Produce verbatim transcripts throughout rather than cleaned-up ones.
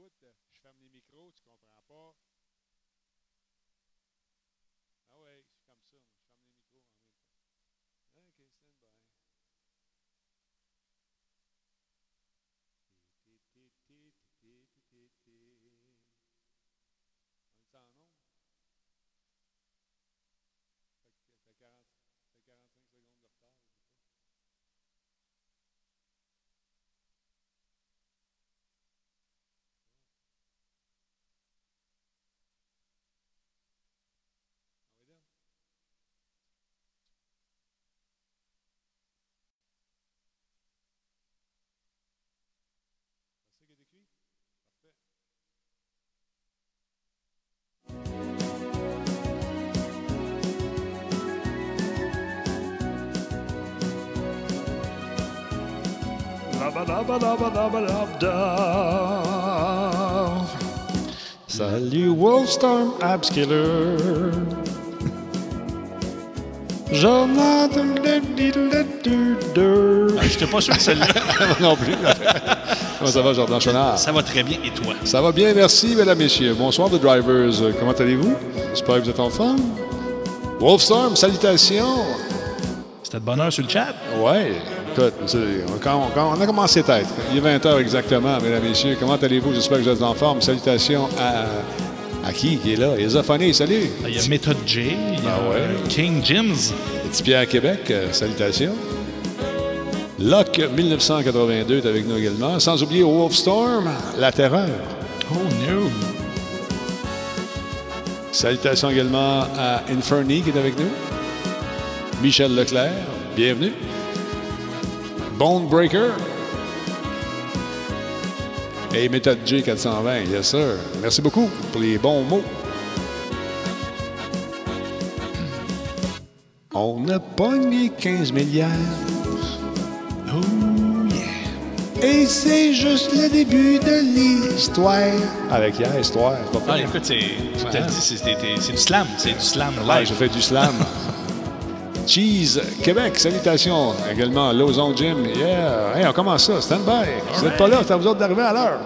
écoute, je ferme les micros, tu comprends pas. Ah ouais, je suis comme ça, je ferme les micros en même temps. OK, stand by. On est en nom? Fait que quarante, fait quarante-cinq secondes de retard. C'est ça qui est écrit? Parfait. Salut Wolfstorm Abskiller. Jonathan. Je n'étais pas sûr de celle-là. Non plus. Comment ça va, Jordan Chenard? Ça va très bien. Et toi? Ça va bien, merci, mesdames, messieurs. Bonsoir, The Drivers. Comment allez-vous? J'espère que vous êtes en forme. Wolfstorm, salutations. C'était de bonheur sur le chat? Ouais. Écoute, on, on, on a commencé tête. Il est vingt heures exactement, mesdames, messieurs. Comment allez-vous? J'espère que vous êtes en forme. Salutations à... À qui qui est là? Isophonie, salut! Il y a Method J, il y a ah ouais. King Jims. Petit Pierre Québec, euh, salutations. Locke dix-neuf cent quatre-vingt-deux est avec nous également. Sans oublier Wolfstorm, La Terreur. Oh no! Salutations également à Inferni qui est avec nous. Michel Leclerc, bienvenue. Bone Breaker. Et Méthode J quatre cent vingt, yes sir. Merci beaucoup pour les bons mots. On a pogné quinze milliards. Oh yeah! Et c'est juste le début de l'histoire. Avec hier, histoire. C'est pas Ah, fait. écoute, c'est, tu te le dis, c'est, c'est, c'est du slam. C'est du slam live. Ouais, je fais du slam. Cheese Québec, salutations également à Lauson Gym. Yeah! Hey, on commence ça, stand by. Vous n'êtes pas là, c'est à vous autres d'arriver à l'heure.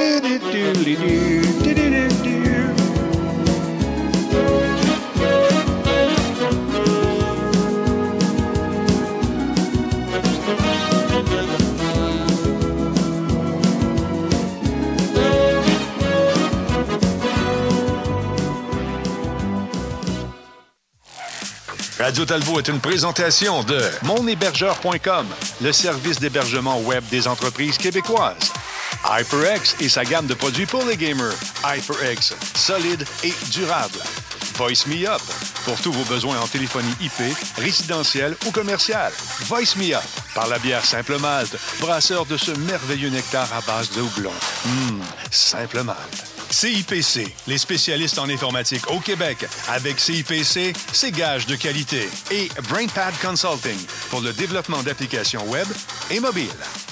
Radio Talbot est une présentation de mon hébergeur point com, le service d'hébergement web des entreprises québécoises. HyperX et sa gamme de produits pour les gamers. HyperX, solide et durable. Voice Me Up, pour tous vos besoins en téléphonie I P, résidentielle ou commerciale. Voice Me Up, par la bière Simple Malte, brasseur de ce merveilleux nectar à base de houblon. Hum, Simple Malte. C I P C, les spécialistes en informatique au Québec. Avec C I P C, c'est gage de qualité. Et BrainPad Consulting, pour le développement d'applications web et mobiles.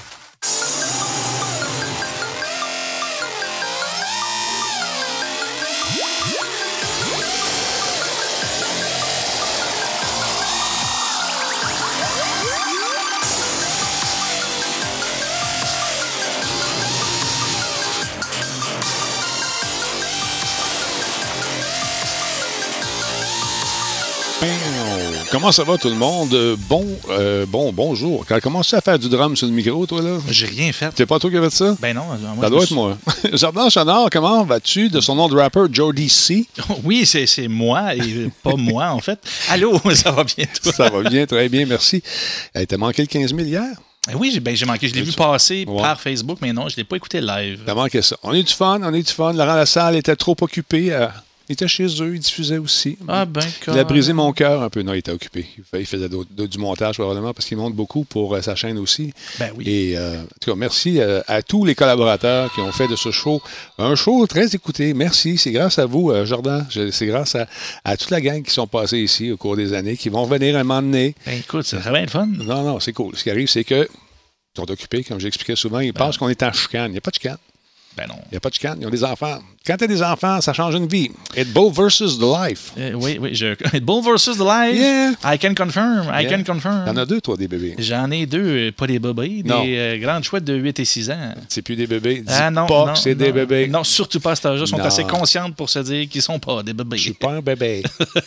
Comment ça va tout le monde? Bon, euh, bon, bonjour. Quand commences-tu à faire du drum sur le micro, toi, là? J'ai rien fait. C'est pas toi qui as fait ça? Ben non. Moi, ça doit être suis... moi. Jordan Chenard, comment vas-tu de son nom de rappeur, Jordy C? Oui, c'est, c'est moi et pas moi, en fait. Allô, ça va bien, toi? Ça va bien, très bien, merci. Hey, t'as manqué le quinze mille hier? Oui, j'ai, ben, j'ai manqué. Je l'ai vu passer ouais. par Facebook, mais non, je ne l'ai pas écouté live. T'as manqué ça. On a eu du fun, on a eu du fun. Laurent Lassalle était trop occupé à... Il était chez eux, il diffusait aussi. Ah ben, il a brisé mon cœur un peu. Non, il était occupé. Il faisait du montage probablement parce qu'il monte beaucoup pour euh, sa chaîne aussi. Ben oui. Et euh, en tout cas, merci euh, à tous les collaborateurs qui ont fait de ce show un show très écouté. Merci. C'est grâce à vous, euh, Jordan. Je, c'est grâce à, à toute la gang qui sont passés ici au cours des années, qui vont revenir un moment donné. Ben écoute, c'est très bien le fun. Non, non, c'est cool. Ce qui arrive, c'est que ils sont occupés, comme j'expliquais souvent. Ils ben. pensent qu'on est en chicane. Il n'y a pas de chicane. Ben non. Il n'y a pas de chicane. Ils ont des enfants. Quand tu as des enfants, ça change une vie. It Bull versus the life. Euh, oui, oui. Je... It Bull versus the life. Yeah. I can confirm. I Yeah. can confirm. T'en as deux, toi, des bébés. J'en ai deux, euh, pas des bébés, Non. des euh, grandes chouettes de huit et six ans. C'est plus des bébés. Dis Ah non, pas non, que c'est non, des bébés. Non, surtout pas à cet âge-là. Ils sont Non. assez conscientes pour se dire qu'ils sont pas des bébés. Je suis pas un bébé.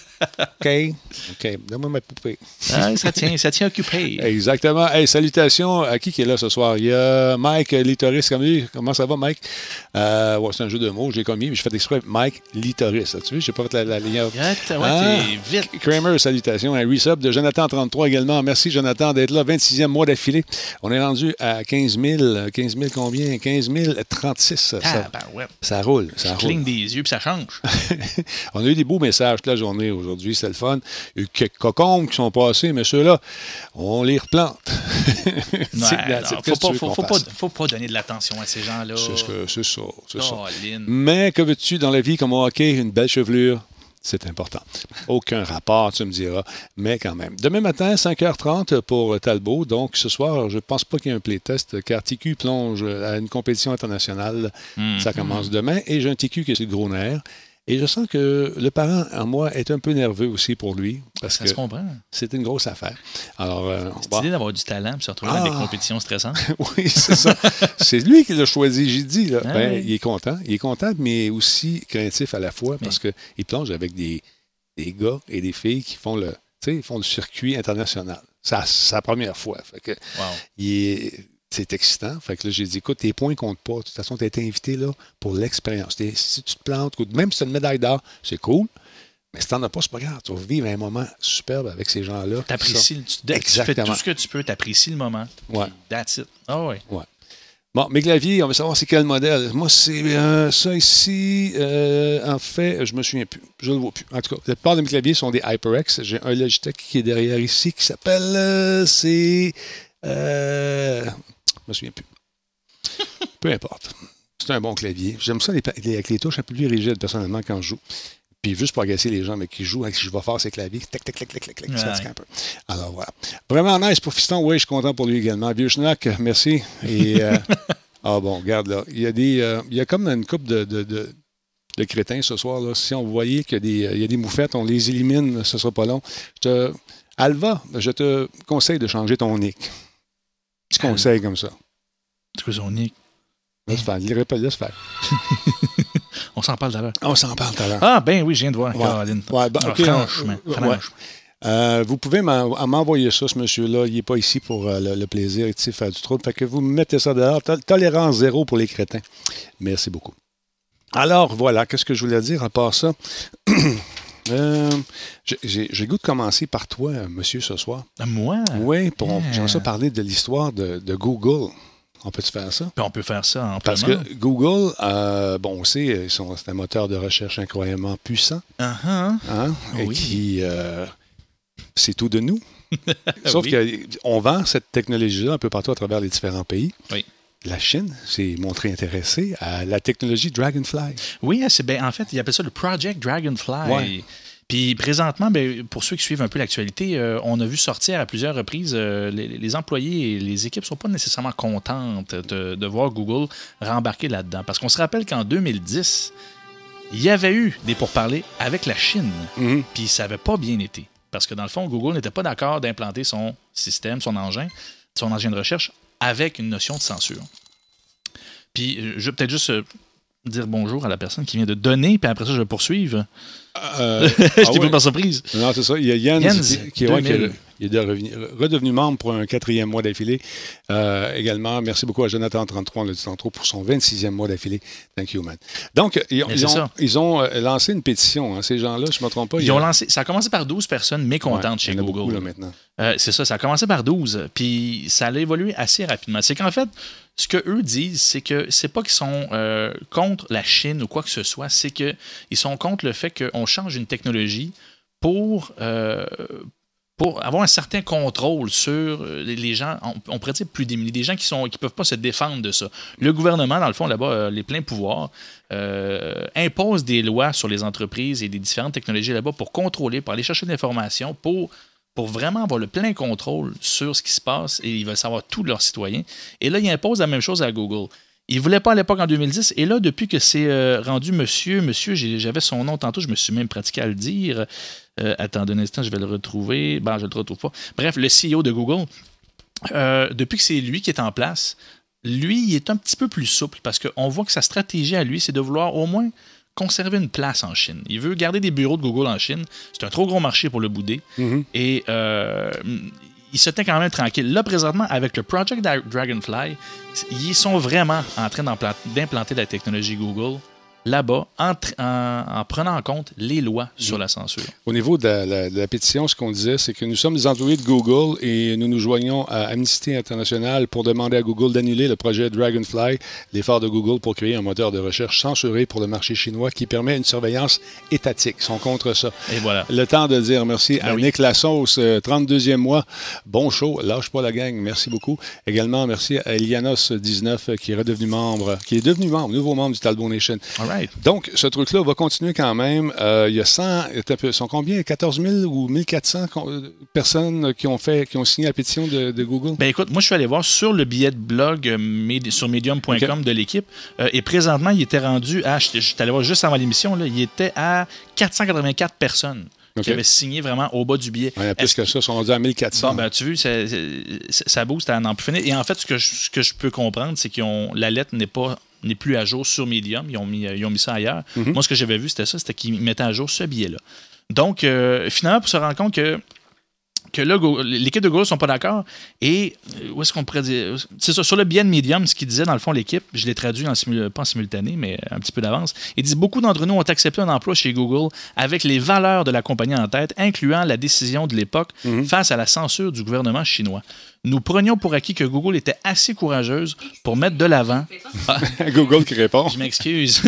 OK? OK. Donne-moi ma poupée. Ah, ça tient, ça tient occupé. Exactement. Hey, salutations à qui qui est là ce soir? Il y a Mike Litoris. Comment ça va, Mike? Euh, ouais, c'est un jeu de mots, j'ai commis, mais j'ai fait exprès Mike Litoris. Tu vois, j'ai pas fait la, la ligne. Ouais, t'es Ah. vite. Kramer, salutations. Un resub de Jonathan trente-trois également. Merci, Jonathan, d'être là. vingt-sixième mois d'affilée. On est rendu à quinze mille. quinze mille combien? quinze mille trente-six. Ça, Ah, ben ouais. ça roule. Ça Tu roule. clignes des yeux puis ça change. On a eu des beaux messages toute la journée aujourd'hui. C'est le fun. Il y a eu quelques cocombes qui sont passés, mais ceux-là, on les replante. Ouais, C'est- non, c'est- faut, qu'est-ce que pas, tu veux faut, qu'on faut, pas, fasse? faut pas donner de l'attention à ces gens-là. C'est ce que- c'est ça. C'est ça. Oh, Lynn. Mais que veux-tu dans la vie comme au hockey? Une belle chevelure, c'est important. Aucun rapport, tu me diras, mais quand même. Demain matin, cinq heures trente pour Talbot. Donc, ce soir, je ne pense pas qu'il y ait un playtest, car T Q plonge à une compétition internationale. Mm. Ça commence demain. Et j'ai un T Q qui est sur le gros nerf. Et je sens que le parent en moi est un peu nerveux aussi pour lui, parce Ça que se comprend. c'est une grosse affaire. Alors, euh, Cette bon. idée d'avoir du talent et se retrouver dans Ah. des compétitions stressantes. Oui, c'est ça. C'est lui qui l'a choisi, j'ai dit. Là. Ah Ben, oui. il est content. Il est content, mais aussi craintif à la fois parce qu'il plonge avec des, des gars et des filles qui font le, tu sais, ils font le circuit international. C'est sa- sa première fois. Fait que Wow. il est- c'est excitant. Fait que là, j'ai dit, écoute, tes points comptent pas. De toute façon, tu as été invité là pour l'expérience. T'es- Si tu te plantes, écoute, même si tu as une médaille d'or, c'est cool. Mais si tu n'en as pas, c'est pas grave. Tu vas vivre un moment superbe avec ces gens-là. T'apprécies, le- tu, tu fais Exactement. tout ce que tu peux, t'apprécies le moment. Ouais. Puis That's it. Ah ouais. Bon, mes claviers, on va savoir c'est quel modèle. Moi, c'est euh, ça ici. euh, en fait, je me souviens plus. Je ne le vois plus. En tout cas, la plupart de mes claviers sont des HyperX. J'ai un Logitech qui est derrière ici qui s'appelle. euh, c'est. Euh, je me souviens plus. Peu importe. C'est un bon clavier. J'aime ça les, pa- les- avec les touches un peu plus rigides, personnellement, quand je joue. Puis juste pour agacer les gens mais qui jouent, avec qui je vais faire ces claviers, tac, tac, tac, tac, tac, tac, ça Ouais. fatigue un peu. Alors voilà. Vraiment nice pour Fiston, oui, je suis content pour lui également. Vieux Schnack, merci. Et euh, ah bon, regarde là. Il y a des. euh, il y a comme une couple de, de, de, de crétins ce soir. Là. Si on voyait qu'il y a des, euh, il y a des moufettes, on les élimine, ce ne sera pas long. Je te, Alva, je te conseille de changer ton nick. Petit Alva. conseil comme ça. C'est quoi son nick? Laisse faire. Laisse faire. Laisse faire. On s'en parle tout à l'heure. On s'en parle tout à l'heure. Ah, ben oui, je viens de voir. Ouais. Caroline. Ouais, ben, Ah, ok, franchement. euh, franchement. ouais. Euh, vous pouvez m'en- à m'envoyer ça, ce monsieur-là. Il n'est pas ici pour euh, le, le plaisir et de faire du trouble. Fait que vous me mettez ça dehors. Tol- Tolérance zéro pour les crétins. Merci beaucoup. Alors, voilà. Qu'est-ce que je voulais dire à part ça? euh, j'ai- J'ai j'ai le goût de commencer par toi, monsieur, ce soir. Ah, moi? Oui, pour Yeah. j'aimerais ça parler de l'histoire de, de Google. On peut-tu faire ça? Puis on peut faire ça en Parce paiement. que Google, euh, bon, on sait, ils sont- c'est un moteur de recherche incroyablement puissant. Ah, ah. Hein, et Oui. qui euh, c'est tout de nous. Sauf Oui. qu'on vend cette technologie-là un peu partout à travers les différents pays. Oui. La Chine s'est montrée intéressée à la technologie Dragonfly. Oui, c'est ben, en fait, ils appellent ça le Project Dragonfly. Ouais. Puis présentement, ben, pour ceux qui suivent un peu l'actualité, euh, on a vu sortir à plusieurs reprises, euh, les, les employés et les équipes ne sont pas nécessairement contentes de, de voir Google rembarquer là-dedans. Parce qu'on se rappelle qu'en deux mille dix, il y avait eu des pourparlers avec la Chine, Mhm. puis ça n'avait pas bien été. Parce que dans le fond, Google n'était pas d'accord d'implanter son système, son engin, son engin de recherche avec une notion de censure. Puis euh, je vais peut-être juste euh, dire bonjour à la personne qui vient de donner, puis après ça, je vais poursuivre. Euh, je ah t'ai ouais. pris par surprise. Non, c'est ça. Il y a Jens, Jens, qui, qui, ouais, qui deux mille. est- il est de revenu- redevenu membre pour un quatrième mois d'affilée. Euh, également, merci beaucoup à Jonathan trente-trois, on l'a dit tantôt, pour son vingt-sixième mois d'affilée. Thank you, man. Donc, ils, ont- Mais ils c'est ont, ça. ils ont euh, lancé une pétition. Hein, ces gens-là, je ne me trompe pas. Ils il y a- ont lancé, ça a commencé par douze personnes mécontentes Ouais, chez il y en a Google. beaucoup, là, maintenant. Euh, c'est ça, ça a commencé par douze, puis ça a évolué assez rapidement. C'est qu'en fait, ce que eux disent, c'est que c'est pas qu'ils sont euh, contre la Chine ou quoi que ce soit, c'est qu'ils sont contre le fait qu'on change une technologie pour, euh, pour avoir un certain contrôle sur les, les gens, on, on pourrait dire plus démunis, des gens qui ne qui peuvent pas se défendre de ça. Le gouvernement, dans le fond, là-bas, euh, les pleins pouvoirs, euh, impose des lois sur les entreprises et des différentes technologies là-bas pour contrôler, pour aller chercher de l'information, pour pour vraiment avoir le plein contrôle sur ce qui se passe et ils veulent savoir tous leurs citoyens. Et là, ils imposent la même chose à Google. Il ne voulait pas à l'époque en deux mille dix. Et là, depuis que c'est euh, rendu monsieur, monsieur, j'ai, j'avais son nom tantôt, je me suis même pratiqué à le dire. Euh, attendez un instant, je vais le retrouver. Ben, je ne le retrouve pas. Bref, le C E O de Google, euh, depuis que c'est lui qui est en place, lui, il est un petit peu plus souple parce qu'on voit que sa stratégie à lui, c'est de vouloir au moins conserver une place en Chine. Il veut garder des bureaux de Google en Chine. C'est un trop gros marché pour le bouder. Mm-hmm. Et euh, il se tient quand même tranquille. Là, présentement, avec le Project Dragonfly, ils sont vraiment en train d'implanter la technologie Google là-bas en, en, en prenant en compte les lois mmh. sur la censure. Au niveau de la, la, de la pétition, ce qu'on disait, c'est que nous sommes des employés de Google et nous nous joignons à Amnesty International pour demander à Google d'annuler le projet Dragonfly, l'effort de Google pour créer un moteur de recherche censuré pour le marché chinois qui permet une surveillance étatique. Ils sont contre ça. Et voilà. Le temps de dire merci ben à oui. Nick Lassos, trente-deuxième mois. Bon show, lâche pas la gang. Merci beaucoup. Également, merci à Elianos dix-neuf qui est redevenu membre, qui est devenu membre, nouveau membre du Talbot Nation. All right. Donc, ce truc-là va continuer quand même. Euh, il y a cent, ils sont combien? quatorze mille ou mille quatre cents personnes qui ont fait, qui ont signé la pétition de, de Google? Ben écoute, moi je suis allé voir sur le billet de blog euh, sur medium point com okay. de l'équipe euh, et présentement, il était rendu à, je suis allé voir juste avant l'émission, là, il était à quatre cent quatre-vingt-quatre personnes. Okay. Qui avaient signé vraiment au bas du billet. Ouais, il y a plus Est-ce que ça, ils sont rendus à mille quatre cents. Bon, ben, tu vois, ça, ça, ça booste à n'en plus finir. Et en fait, ce que je, ce que je peux comprendre, c'est que la lettre n'est pas n'est plus à jour sur Medium. Ils ont mis, ils ont mis ça ailleurs. Mm-hmm. Moi, ce que j'avais vu, c'était ça, c'était qu'ils mettaient à jour ce billet-là. Donc, euh, finalement, pour se rendre compte que que là, l'équipe de Google ne sont pas d'accord. Et où est-ce qu'on pourrait dire? C'est ça, sur le billet de Medium, ce qu'ils disaient, dans le fond, l'équipe, je l'ai traduit, en simul... pas en simultané, mais un petit peu d'avance. Ils disent, beaucoup d'entre nous ont accepté un emploi chez Google avec les valeurs de la compagnie en tête, incluant la décision de l'époque mm-hmm. face à la censure du gouvernement chinois. Nous prenions pour acquis que Google était assez courageuse pour mettre de l'avant... Ah, Google qui répond. Je m'excuse.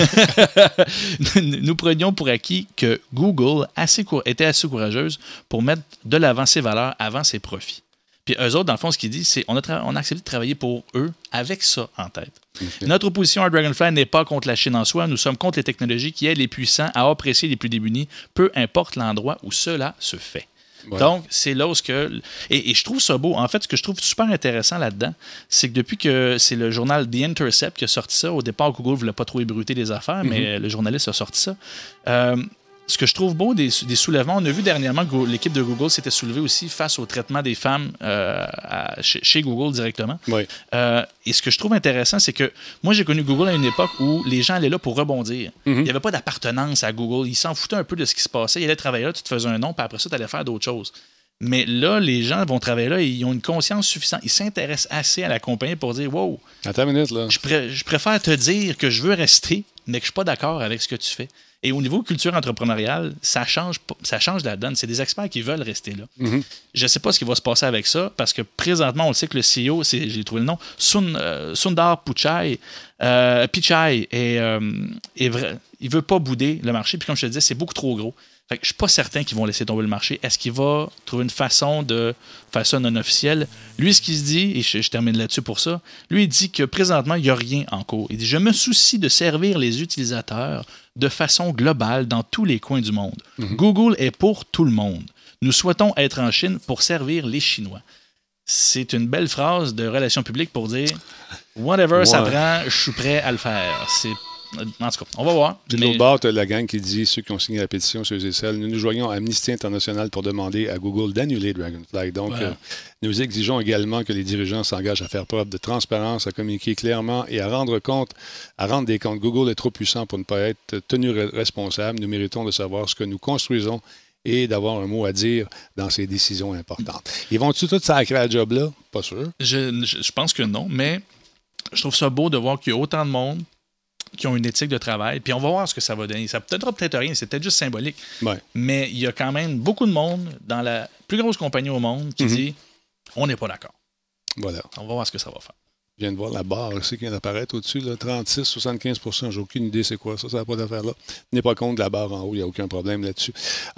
Nous prenions pour acquis que Google assez cour... était assez courageuse pour mettre de l'avant ses valeurs avant ses profits. Puis eux autres, dans le fond, ce qu'ils disent, c'est on a, tra... on a accepté de travailler pour eux avec ça en tête. Okay. Notre opposition à Dragonfly n'est pas contre la Chine en soi. Nous sommes contre les technologies qui aident les puissants à apprécier les plus démunis, peu importe l'endroit où cela se fait. Ouais. Donc, c'est là où ce que... Et, et je trouve ça beau. En fait, ce que je trouve super intéressant là-dedans, c'est que depuis que c'est le journal The Intercept qui a sorti ça, au départ, Google ne voulait pas trop ébruiter les affaires, mm-hmm. mais le journaliste a sorti ça. Euh, ce que je trouve beau des, des soulèvements, on a vu dernièrement que l'équipe de Google s'était soulevée aussi face au traitement des femmes euh, à, chez, chez Google directement. Oui. Euh, et ce que je trouve intéressant, c'est que moi, j'ai connu Google à une époque où les gens allaient là pour rebondir. Mm-hmm. Il n'y avait pas d'appartenance à Google. Ils s'en foutaient un peu de ce qui se passait. Ils allaient travailler là, tu te faisais un nom, puis après ça, tu allais faire d'autres choses. Mais là, les gens vont travailler là et ils ont une conscience suffisante. Ils s'intéressent assez à la compagnie pour dire « Wow, attends une minute, là. Je, pr- je préfère te dire que je veux rester, mais que je ne suis pas d'accord avec ce que tu fais. » Et au niveau culture entrepreneuriale, ça change, ça change la donne. C'est des experts qui veulent rester là. Mm-hmm. Je ne sais pas ce qui va se passer avec ça, parce que présentement, on le sait que le C E O, c'est, j'ai trouvé le nom, Sun, euh, Sundar Pichai, euh, Pichai, est, euh, est vrai, il ne veut pas bouder le marché. Puis comme je te disais, c'est beaucoup trop gros. Fait que je ne suis pas certain qu'ils vont laisser tomber le marché. Est-ce qu'il va trouver une façon de faire ça non officielle? Lui, ce qu'il se dit, et je, je termine là-dessus pour ça, lui, il dit que présentement, il n'y a rien en cours. Il dit « Je me soucie de servir les utilisateurs de façon globale dans tous les coins du monde. Mm-hmm. Google est pour tout le monde. Nous souhaitons être en Chine pour servir les Chinois. » C'est une belle phrase de relations publiques pour dire « Whatever ouais. ça prend, je suis prêt à le faire. » C'est En tout cas, on va voir. De mais... l'autre bord, tu as la gang qui dit, ceux qui ont signé la pétition, ceux et celles, nous nous joignons à Amnesty International pour demander à Google d'annuler Dragonfly. Donc, voilà. euh, nous exigeons également que les dirigeants s'engagent à faire preuve de transparence, à communiquer clairement et à rendre compte, à rendre des comptes. Google est trop puissant pour ne pas être tenu responsable. Nous méritons de savoir ce que nous construisons et d'avoir un mot à dire dans ces décisions importantes. Ils vont-tu tout sacrer à la job là? Pas sûr. Je, je, je pense que non, mais je trouve ça beau de voir qu'il y a autant de monde qui ont une éthique de travail, puis on va voir ce que ça va donner. Ça peut-être peut-être rien, c'est peut-être juste symbolique, ouais. mais il y a quand même beaucoup de monde dans la plus grosse compagnie au monde qui mm-hmm. dit « on n'est pas d'accord ». Voilà. On va voir ce que ça va faire. Je viens de voir la barre ici qui vient d'apparaître au-dessus, là, trente-six à soixante-quinze pour cent. J'ai aucune idée c'est quoi ça, ça n'a pas d'affaire là. N'est pas compte de la barre en haut, il n'y a aucun problème là-dessus.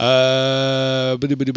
Euh...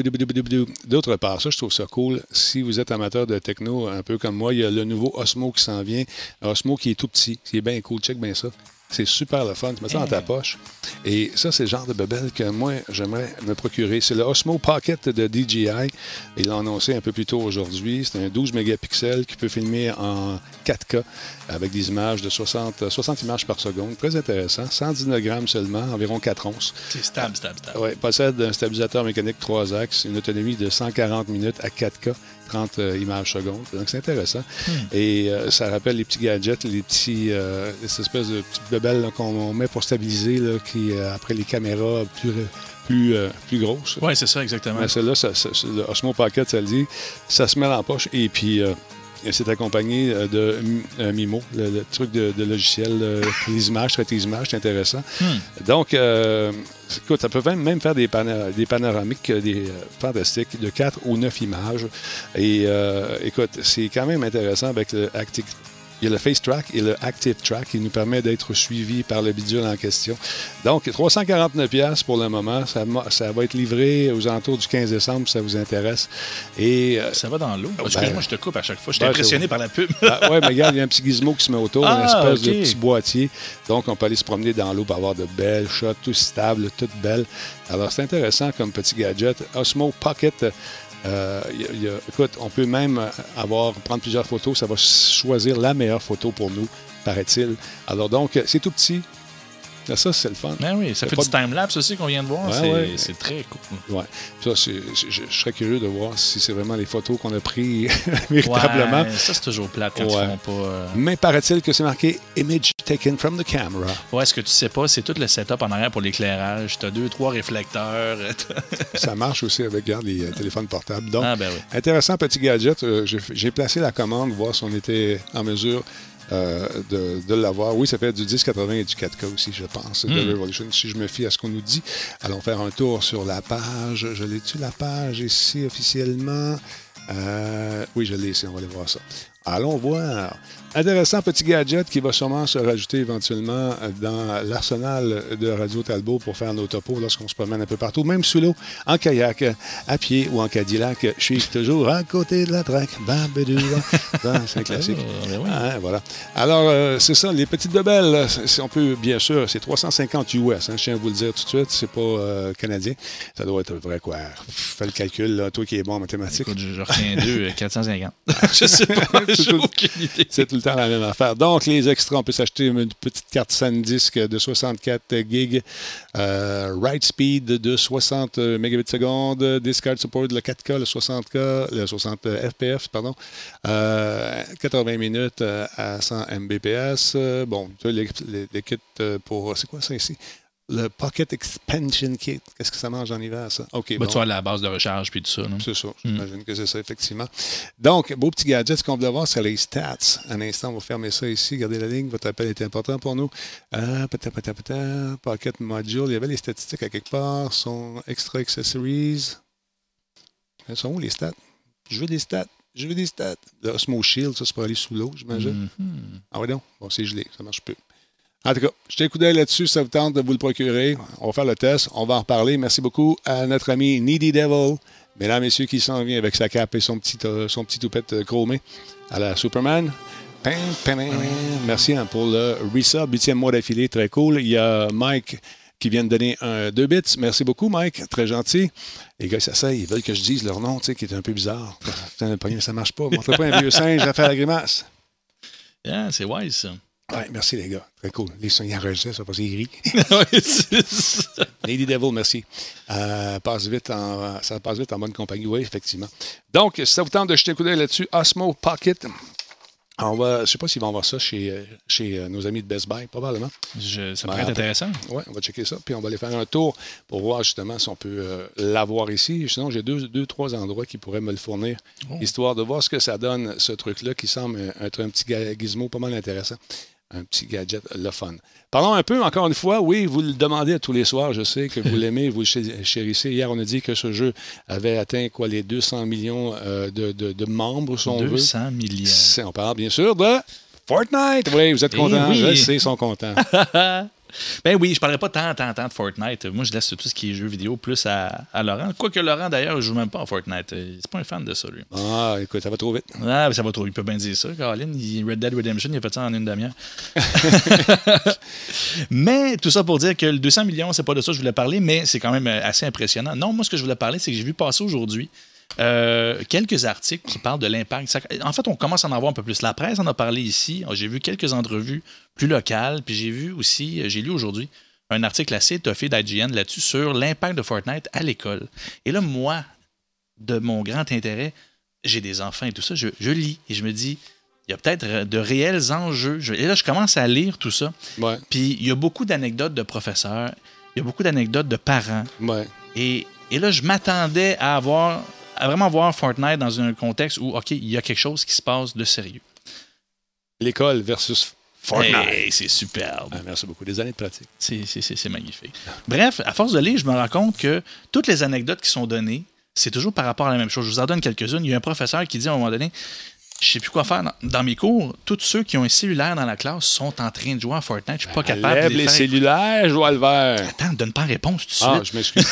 D'autre part, ça, je trouve ça cool. Si vous êtes amateur de techno, un peu comme moi, il y a le nouveau Osmo qui s'en vient. Osmo qui est tout petit, qui est bien cool. Check bien ça. C'est super le fun. Tu mets ça dans ta poche. Et ça, c'est le genre de bebelle que moi, j'aimerais me procurer. C'est le Osmo Pocket de D J I. Il l'a annoncé un peu plus tôt aujourd'hui. C'est un douze mégapixels qui peut filmer en quatre K avec des images de soixante, soixante images par seconde. Très intéressant. cent dix-neuf grammes seulement, environ quatre onces. C'est stable, stable, stable. Oui, possède un stabilisateur mécanique trois axes, une autonomie de cent quarante minutes à quatre K. trente euh, images secondes. Donc, c'est intéressant. Hmm. Et euh, ça rappelle les petits gadgets, les petits, euh, ces espèces de petites bebelles là, qu'on met pour stabiliser, là, qui, euh, après les caméras plus, plus, euh, plus grosses. Oui, c'est ça, exactement. Mais celle-là, ça, ça, le Osmo Pocket, ça le dit, ça se met dans la poche et puis euh, c'est accompagné de euh, Mimo, le, le truc de, de logiciel, euh, les images, traiter les images, c'est intéressant. Hmm. Donc, euh, écoute, ça peut même, même faire des, pana- des panoramiques des, euh, fantastiques de quatre ou neuf images. Et euh, écoute, c'est quand même intéressant avec le Active. Il y a le Face Track et le Active Track qui nous permet d'être suivi par le bidule en question. Donc, trois cent quarante-neuf dollars pour le moment. Ça, ça va être livré aux alentours du quinze décembre si ça vous intéresse. Et, euh, ça va dans l'eau. Ben, Excuse-moi, je te coupe à chaque fois. Je suis ben, impressionné par la pub. Ah, oui, mais regarde, il y a un petit gizmo qui se met autour, ah, une espèce okay. de petit boîtier. Donc, on peut aller se promener dans l'eau pour avoir de belles shots, tout stable, toutes belles. Alors, c'est intéressant comme petit gadget. Osmo Pocket. Euh, y a, y a, écoute, on peut même avoir prendre plusieurs photos. Ça va choisir la meilleure photo pour nous, paraît-il. Alors donc, c'est tout petit. Ça, c'est le fun. Ben oui, ça fait du time-lapse aussi qu'on vient de voir. Ouais, c'est, ouais. c'est très cool. Ouais. Ça, c'est, je, je serais curieux de voir si c'est vraiment les photos qu'on a prises véritablement. Ouais, ça, c'est toujours plate quand ouais. ils font pas... Euh... Mais paraît-il que c'est marqué « Image taken from the camera ». Ouais, ce que tu sais pas, c'est tout le setup en arrière pour l'éclairage. Tu as deux, trois réflecteurs. Ça marche aussi avec regarde, les euh, téléphones portables. Donc, ah, ben oui. Intéressant petit gadget. Euh, j'ai, j'ai placé la commande, voir si on était en mesure... Euh, de, de l'avoir. Oui, ça fait du dix quatre-vingts et du quatre K aussi, je pense, mm. de Revolution. Si je me fie à ce qu'on nous dit, allons faire un tour sur la page. Je l'ai-tu, la page, ici, officiellement? Euh, oui, je l'ai ici, on va aller voir ça. Allons voir. Intéressant petit gadget qui va sûrement se rajouter éventuellement dans l'arsenal de Radio Talbot pour faire nos topos lorsqu'on se promène un peu partout, même sous l'eau, en kayak, à pied ou en Cadillac. Je suis toujours à côté de la traque. C'est un classique. Oh, oui. Ah, voilà. Alors, euh, c'est ça, les petites bebelles, si on peut, bien sûr, c'est trois cent cinquante U S. Hein, je tiens à vous le dire tout de suite, c'est pas euh, canadien. Ça doit être vrai, quoi. Fais le calcul, là, toi qui es bon en mathématiques. Écoute, je retiens deux, quatre cent cinquante. Je sais pas, j'ai aucune idée. C'est tout le temps la même affaire. Donc, les extras, on peut s'acheter une petite carte SanDisk de soixante-quatre gigs, euh, write speed de soixante mégabits seconde, discard support le quatre K, le soixante K, le soixante F P S, pardon, euh, quatre-vingts minutes à cent mégabits par seconde. Bon, les, les, les kits pour... C'est quoi ça ici? Le Pocket Expansion Kit. Qu'est-ce que ça mange en hiver, ça? OK. Bah, bon. tu as la base de recharge puis tout ça, non? C'est ça. J'imagine mm. que c'est ça, effectivement. Donc, beau petit gadget. Ce qu'on veut voir, c'est les stats. Un instant, on va fermer ça ici. Gardez la ligne. Votre appel est important pour nous. Euh, pata, pata, pata, Pocket Module. Il y avait les statistiques à quelque part. Son Extra Accessories. Elles sont où, les stats? Je veux des stats. Je veux des stats. Le Osmo Shield, ça, c'est pour aller sous l'eau, j'imagine. Mm-hmm. Ah oui, donc. Bon, c'est gelé. Ça marche peu. En tout cas, jetez un coup d'œil là-dessus, ça vous tente de vous le procurer. On va faire le test, on va en reparler. Merci beaucoup à notre ami Needy Devil, mesdames et messieurs, qui s'en vient avec sa cape et son petit, euh, son petit toupette euh, chromé à la Superman. Pim, pim, pim. Merci hein, pour le resub, huitième mois d'affilée, très cool. Il y a Mike qui vient de donner un deux bits. Merci beaucoup, Mike, très gentil. Les gars, ça ils veulent que je dise leur nom, tu sais, qui est un peu bizarre. Putain, ça marche pas. Montrez pas un vieux singe à faire la grimace. Yeah, c'est wise, ça. Oui, merci les gars. Très cool. Les sons, ils enregistrent, ça passe gris. Oui, c'est ça. Lady Devil, merci. Euh, passe vite en, ça passe vite en bonne compagnie, oui, effectivement. Donc, si ça vous tente de jeter un coup d'œil là-dessus, Osmo Pocket. On va, je ne sais pas s'ils vont voir ça chez, chez nos amis de Best Buy, probablement. Je, ça ben, pourrait être intéressant. Oui, on va checker ça. Puis on va aller faire un tour pour voir justement si on peut euh, l'avoir ici. Sinon, j'ai deux, deux, trois endroits qui pourraient me le fournir, oh. histoire de voir ce que ça donne, ce truc-là, qui semble être un petit gizmo pas mal intéressant. Un petit gadget, le fun. Parlons un peu, encore une fois, oui, vous le demandez à tous les soirs, je sais que vous l'aimez, vous le chérissez. Hier, on a dit que ce jeu avait atteint quoi, les deux cents millions euh, de, de, de membres, si on veut. deux cents millions. On parle bien sûr de Fortnite. Oui, vous êtes contents, oui. Je sais, ils sont contents. Ben oui, je parlerai pas tant, tant, tant de Fortnite. Moi, je laisse tout ce qui est jeux vidéo plus à, à Laurent. Quoique Laurent, d'ailleurs, je joue même pas à Fortnite. C'est pas un fan de ça, lui. Ah, écoute, ça va trop vite. Ah, ben ça va trop. Il peut bien dire ça. Colin, il, Red Dead Redemption, il a fait ça en une demi-heure. Mais tout ça pour dire que le deux cents millions, c'est pas de ça que je voulais parler, mais c'est quand même assez impressionnant. Non, moi, ce que je voulais parler, c'est que j'ai vu passer aujourd'hui Euh, quelques articles qui parlent de l'impact. Ça, en fait, on commence à en avoir un peu plus. La presse en a parlé ici. J'ai vu quelques entrevues plus locales. Puis j'ai vu aussi, j'ai lu aujourd'hui un article assez étoffé d'I G N là-dessus sur l'impact de Fortnite à l'école. Et là, moi, de mon grand intérêt, j'ai des enfants et tout ça, je, je lis et je me dis, il y a peut-être de réels enjeux. Je, et là, je commence à lire tout ça. Ouais. Puis il y a beaucoup d'anecdotes de professeurs, il y a beaucoup d'anecdotes de parents. Ouais. Et, et là, je m'attendais à avoir... à vraiment voir Fortnite dans un contexte où, OK, il y a quelque chose qui se passe de sérieux. L'école versus Fortnite. Hey, c'est superbe. Ah, merci beaucoup. Des années de pratique. C'est, c'est, c'est, c'est magnifique. Bref, à force de lire, je me rends compte que toutes les anecdotes qui sont données, c'est toujours par rapport à la même chose. Je vous en donne quelques-unes. Il y a un professeur qui dit à un moment donné, je ne sais plus quoi faire. Dans, dans mes cours, tous ceux qui ont un cellulaire dans la classe sont en train de jouer à Fortnite. Je ne suis pas Ben, capable lève de les, les faire... cellulaires, je vois le vert. Attends, donne pas réponse tout de suite. Ah, je m'excuse.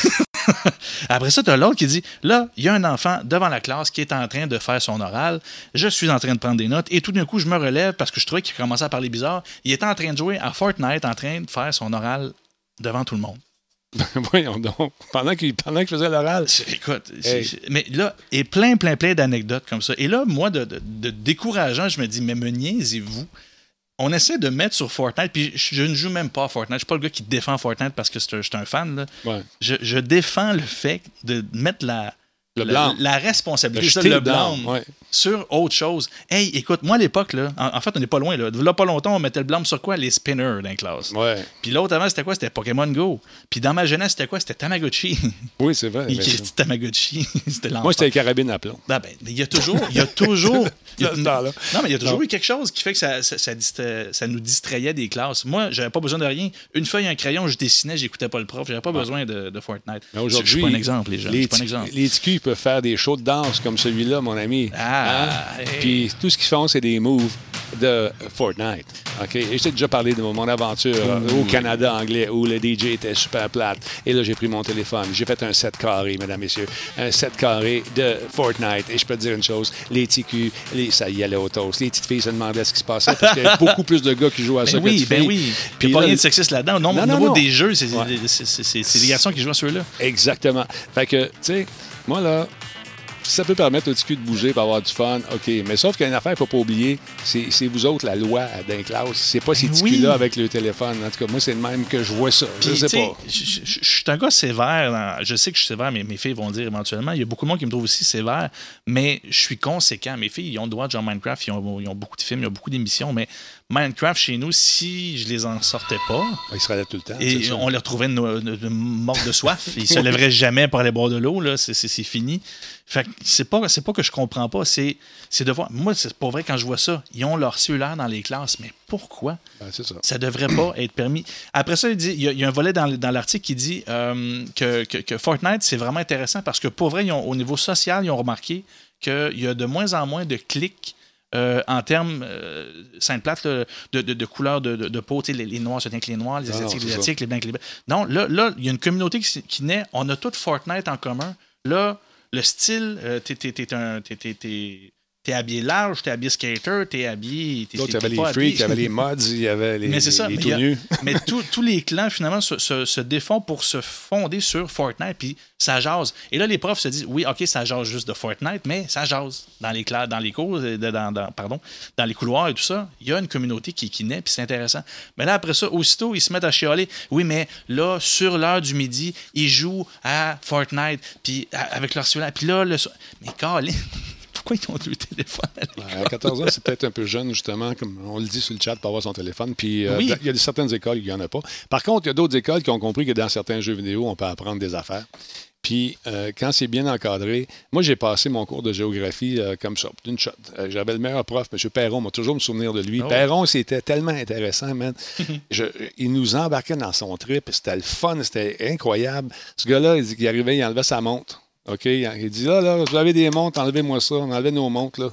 Après ça, tu as l'autre qui dit, là, il y a un enfant devant la classe qui est en train de faire son oral. Je suis en train de prendre des notes. Et tout d'un coup, je me relève parce que je trouvais qu'il commençait à parler bizarre. Il était en train de jouer à Fortnite, en train de faire son oral devant tout le monde. Voyons donc. Pendant qu'il, pendant qu'il faisait l'oral. Écoute, Hey. c'est, mais là, et plein, plein, plein d'anecdotes comme ça. Et là, moi, de, de, de décourageant, je me dis, mais me niaisez-vous? On essaie de mettre sur Fortnite, puis je, je ne joue même pas à Fortnite. Je suis pas le gars qui défend Fortnite parce que c'est un, je suis un fan. Là. Ouais. Je, je défends le fait de mettre la, Le la, blanc. la responsabilité, Le ça, jeter le le blanc, blâme, ouais. sur autre chose. Hey, écoute, moi à l'époque, là, en, en fait, on n'est pas loin. Là. Là, pas longtemps, on mettait le blâme sur quoi? Les spinners dans la classe. Ouais. Puis l'autre avant, c'était quoi? C'était Pokémon Go. Puis dans ma jeunesse, c'était quoi? C'était Tamagotchi. Oui, c'est vrai. Et mais Christy ça- Tamagotchi, c'était l'enfer. Moi, c'était les carabines à plomb. Ah ben, il y a toujours, il y a toujours, il y a- Dans ce temps-là. non mais il y a toujours Non. eu quelque chose qui fait que ça, ça, ça, distra- ça nous distrayait des classes. Moi, j'avais pas besoin de rien. Une feuille, un crayon, je dessinais, j'écoutais pas le prof, j'avais pas besoin de, de Fortnite. Mais Je aujourd'hui, suis pas un exemple, les gens. Je les, suis pas un ti- exemple. les T Q ils peuvent faire des shows de danse comme celui-là, mon ami. Ah, Hein? hey. Puis tout ce qu'ils font, c'est des moves de Fortnite. OK? Et je t'ai déjà parlé de mon aventure euh, au Canada anglais où le D J était super plate. Et là, j'ai pris mon téléphone. J'ai fait un set carré, mesdames, messieurs. Un set carré de Fortnite. Et je peux te dire une chose, les T Q, les, ça y allait au toast. Les petites filles se demandaient ce qui se passait parce qu'il y a beaucoup plus de gars qui jouent à ça Ben que de oui, filles. ben oui. Puis Puis pas là, rien de sexiste là-dedans. Non, Non, au non, niveau non. des jeux, c'est, Ouais. c'est, c'est, c'est, c'est les garçons qui jouent à ceux-là. Exactement. Fait que, tu sais, moi, là, si ça peut permettre au T Q de bouger pour avoir du fun, OK. Mais sauf qu'il y a une affaire qu'il ne faut pas oublier, c'est, c'est vous autres, la loi d'un classe. C'est pas ces Ben T oui. Q-là avec le téléphone. En tout cas, moi, c'est le même que je vois ça. Je Puis, sais tu sais, pas. Je, je- je- je suis un gars sévère. dans- je sais que je suis sévère, mais mes filles vont dire éventuellement. Il y a beaucoup de monde qui me trouve aussi sévère, mais je suis conséquent. Mes filles, ils ont le droit de jouer à Minecraft, ils ont, ils ont beaucoup de films, ils ont beaucoup d'émissions, mais Minecraft, chez nous, si je les en sortais pas, Il sera là tout le temps. c'est et ça. on les retrouvait no- no- no- morts de soif, ils se lèveraient jamais pour aller boire de l'eau, là, c'est, c'est, c'est fini. Fait que c'est pas, c'est pas que je comprends pas, c'est, c'est de voir. Moi, c'est pas vrai quand je vois ça. Ils ont leur cellulaire dans les classes, mais pourquoi? Ben, c'est ça. Ça devrait pas être permis. Après ça, il, dit, il, y a, il y a un volet dans, dans l'article qui dit euh, que, que, que Fortnite, c'est vraiment intéressant parce que pour vrai, ils ont, au niveau social, ils ont remarqué qu'il y a de moins en moins de clics euh, en termes, euh, simple plate, là, de, de, de couleur de, de, de peau. Tu sais, Les, les noirs se tiennent avec les noirs, les Ah non, asiatiques, c'est les ça. asiatiques, les blancs, avec les blancs. Non, là, là, il y a une communauté qui, s- qui naît. On a tout Fortnite en commun. Là, le style, euh, t'es, t'es, t'es, un- t'es, t'es, t'es, t'es habillé large, t'es habillé skater, t'es habillé. T'es, L'autre, il y t'es avait les pas freaks, habillé. il y avait les mods, il y avait les, Mais c'est ça, les mais tout il y a- nus. Mais tous- tous les clans, finalement, se, se, se défont pour se fonder sur Fortnite, puis ça jase. Et là, les profs se disent, oui, OK, ça jase juste de Fortnite, mais ça jase. Dans les, cla- dans les cours, euh, de- dans, dans- pardon, dans les couloirs et tout ça, il y a une communauté qui, qui naît, puis c'est intéressant. Mais là, après ça, aussitôt, ils se mettent à chialer. Oui, mais là, sur l'heure du midi, ils jouent à Fortnite, puis à- avec leur cellulaire. Puis là, le so- mais Colin, pourquoi ils ont deux téléphones? À quatorze ans, c'est peut-être un peu jeune, justement, comme on le dit sur le chat, pour avoir son téléphone. Puis, euh, Oui. il y a certaines écoles, il n'y en a pas. Par contre, il y a d'autres écoles qui ont compris que dans certains jeux vidéo, on peut apprendre des affaires. Puis, euh, quand c'est bien encadré, moi, j'ai passé mon cours de géographie euh, comme ça, d'une shot. Euh, j'avais le meilleur prof, M. Perron, m'a toujours me souvenir de lui. Oh. Perron, c'était tellement intéressant, man. Je- il nous embarquait dans son trip, c'était le fun, c'était incroyable. Ce gars-là, il dit qu'il arrivait, il enlevait sa montre. OK? Il dit, là, là, vous avez des montres, enlevez-moi ça. On enlevait nos montres, là.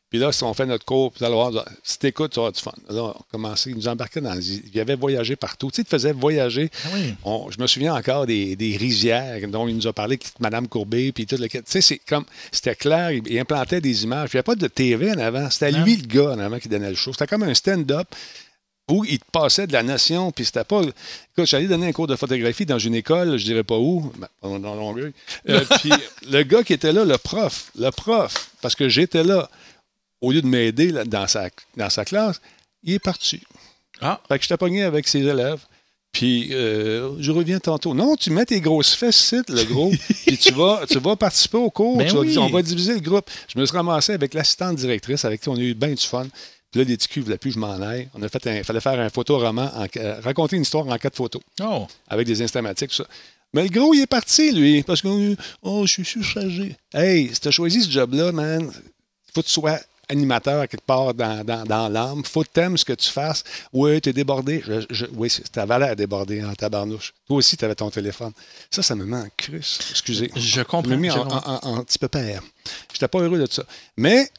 Puis là, si on fait notre cours, puis alors, si t'écoutes, tu vas avoir du fun. Là, on commençait, il nous embarquait dans les... Il avait voyagé partout. Tu sais, il te faisait voyager. Ah oui. On, je me souviens encore des, des rizières dont il nous a parlé, Mme Courbet, puis tout le... Tu sais, c'est comme... C'était clair, il, il implantait des images. Il n'y avait pas de T V en avant. C'était Non. lui, le gars, en avant, qui donnait le show. C'était comme un stand-up où il te passait de la nation, puis c'était pas... Écoute, j'allais donner un cours de photographie dans une école, je dirais pas où, ben, dans Longueuil. Euh, puis le gars qui était là, le prof, le prof, parce que j'étais là, au lieu de m'aider là, dans, sa, dans sa classe, il est parti. Ah. Fait que je t'ai pogné avec ses élèves. Puis, euh, je reviens tantôt. Non, tu mets tes grosses fesses ici, le gros, puis tu vas, tu vas participer au cours. Ben tu vas, oui. On va diviser le groupe. Je me suis ramassé avec l'assistante directrice, avec qui on a eu bien du fun. Puis là, des petits culs ne voulaient plus que je m'en aille. On a fait un, fallait faire un photoroman, en, euh, raconter une histoire en quatre photos, Oh. avec des instamatiques, tout ça. Mais le gros, il est parti, lui, parce que oh, je suis surchargé. Hey, si tu as choisi ce job-là, man, il faut que tu sois animateur quelque part dans, dans, dans l'âme. Faut que tu aimes ce que tu fasses. Oui, tu es débordé. Je, je, oui, ta valeur est débordée en tabarnouche. Toi aussi, tu avais ton téléphone. Ça, ça me met en cruce. Excusez. Je comprends. Je me mis je en, comprends. en, en, en petit peu père. J'étais pas heureux de ça. Mais,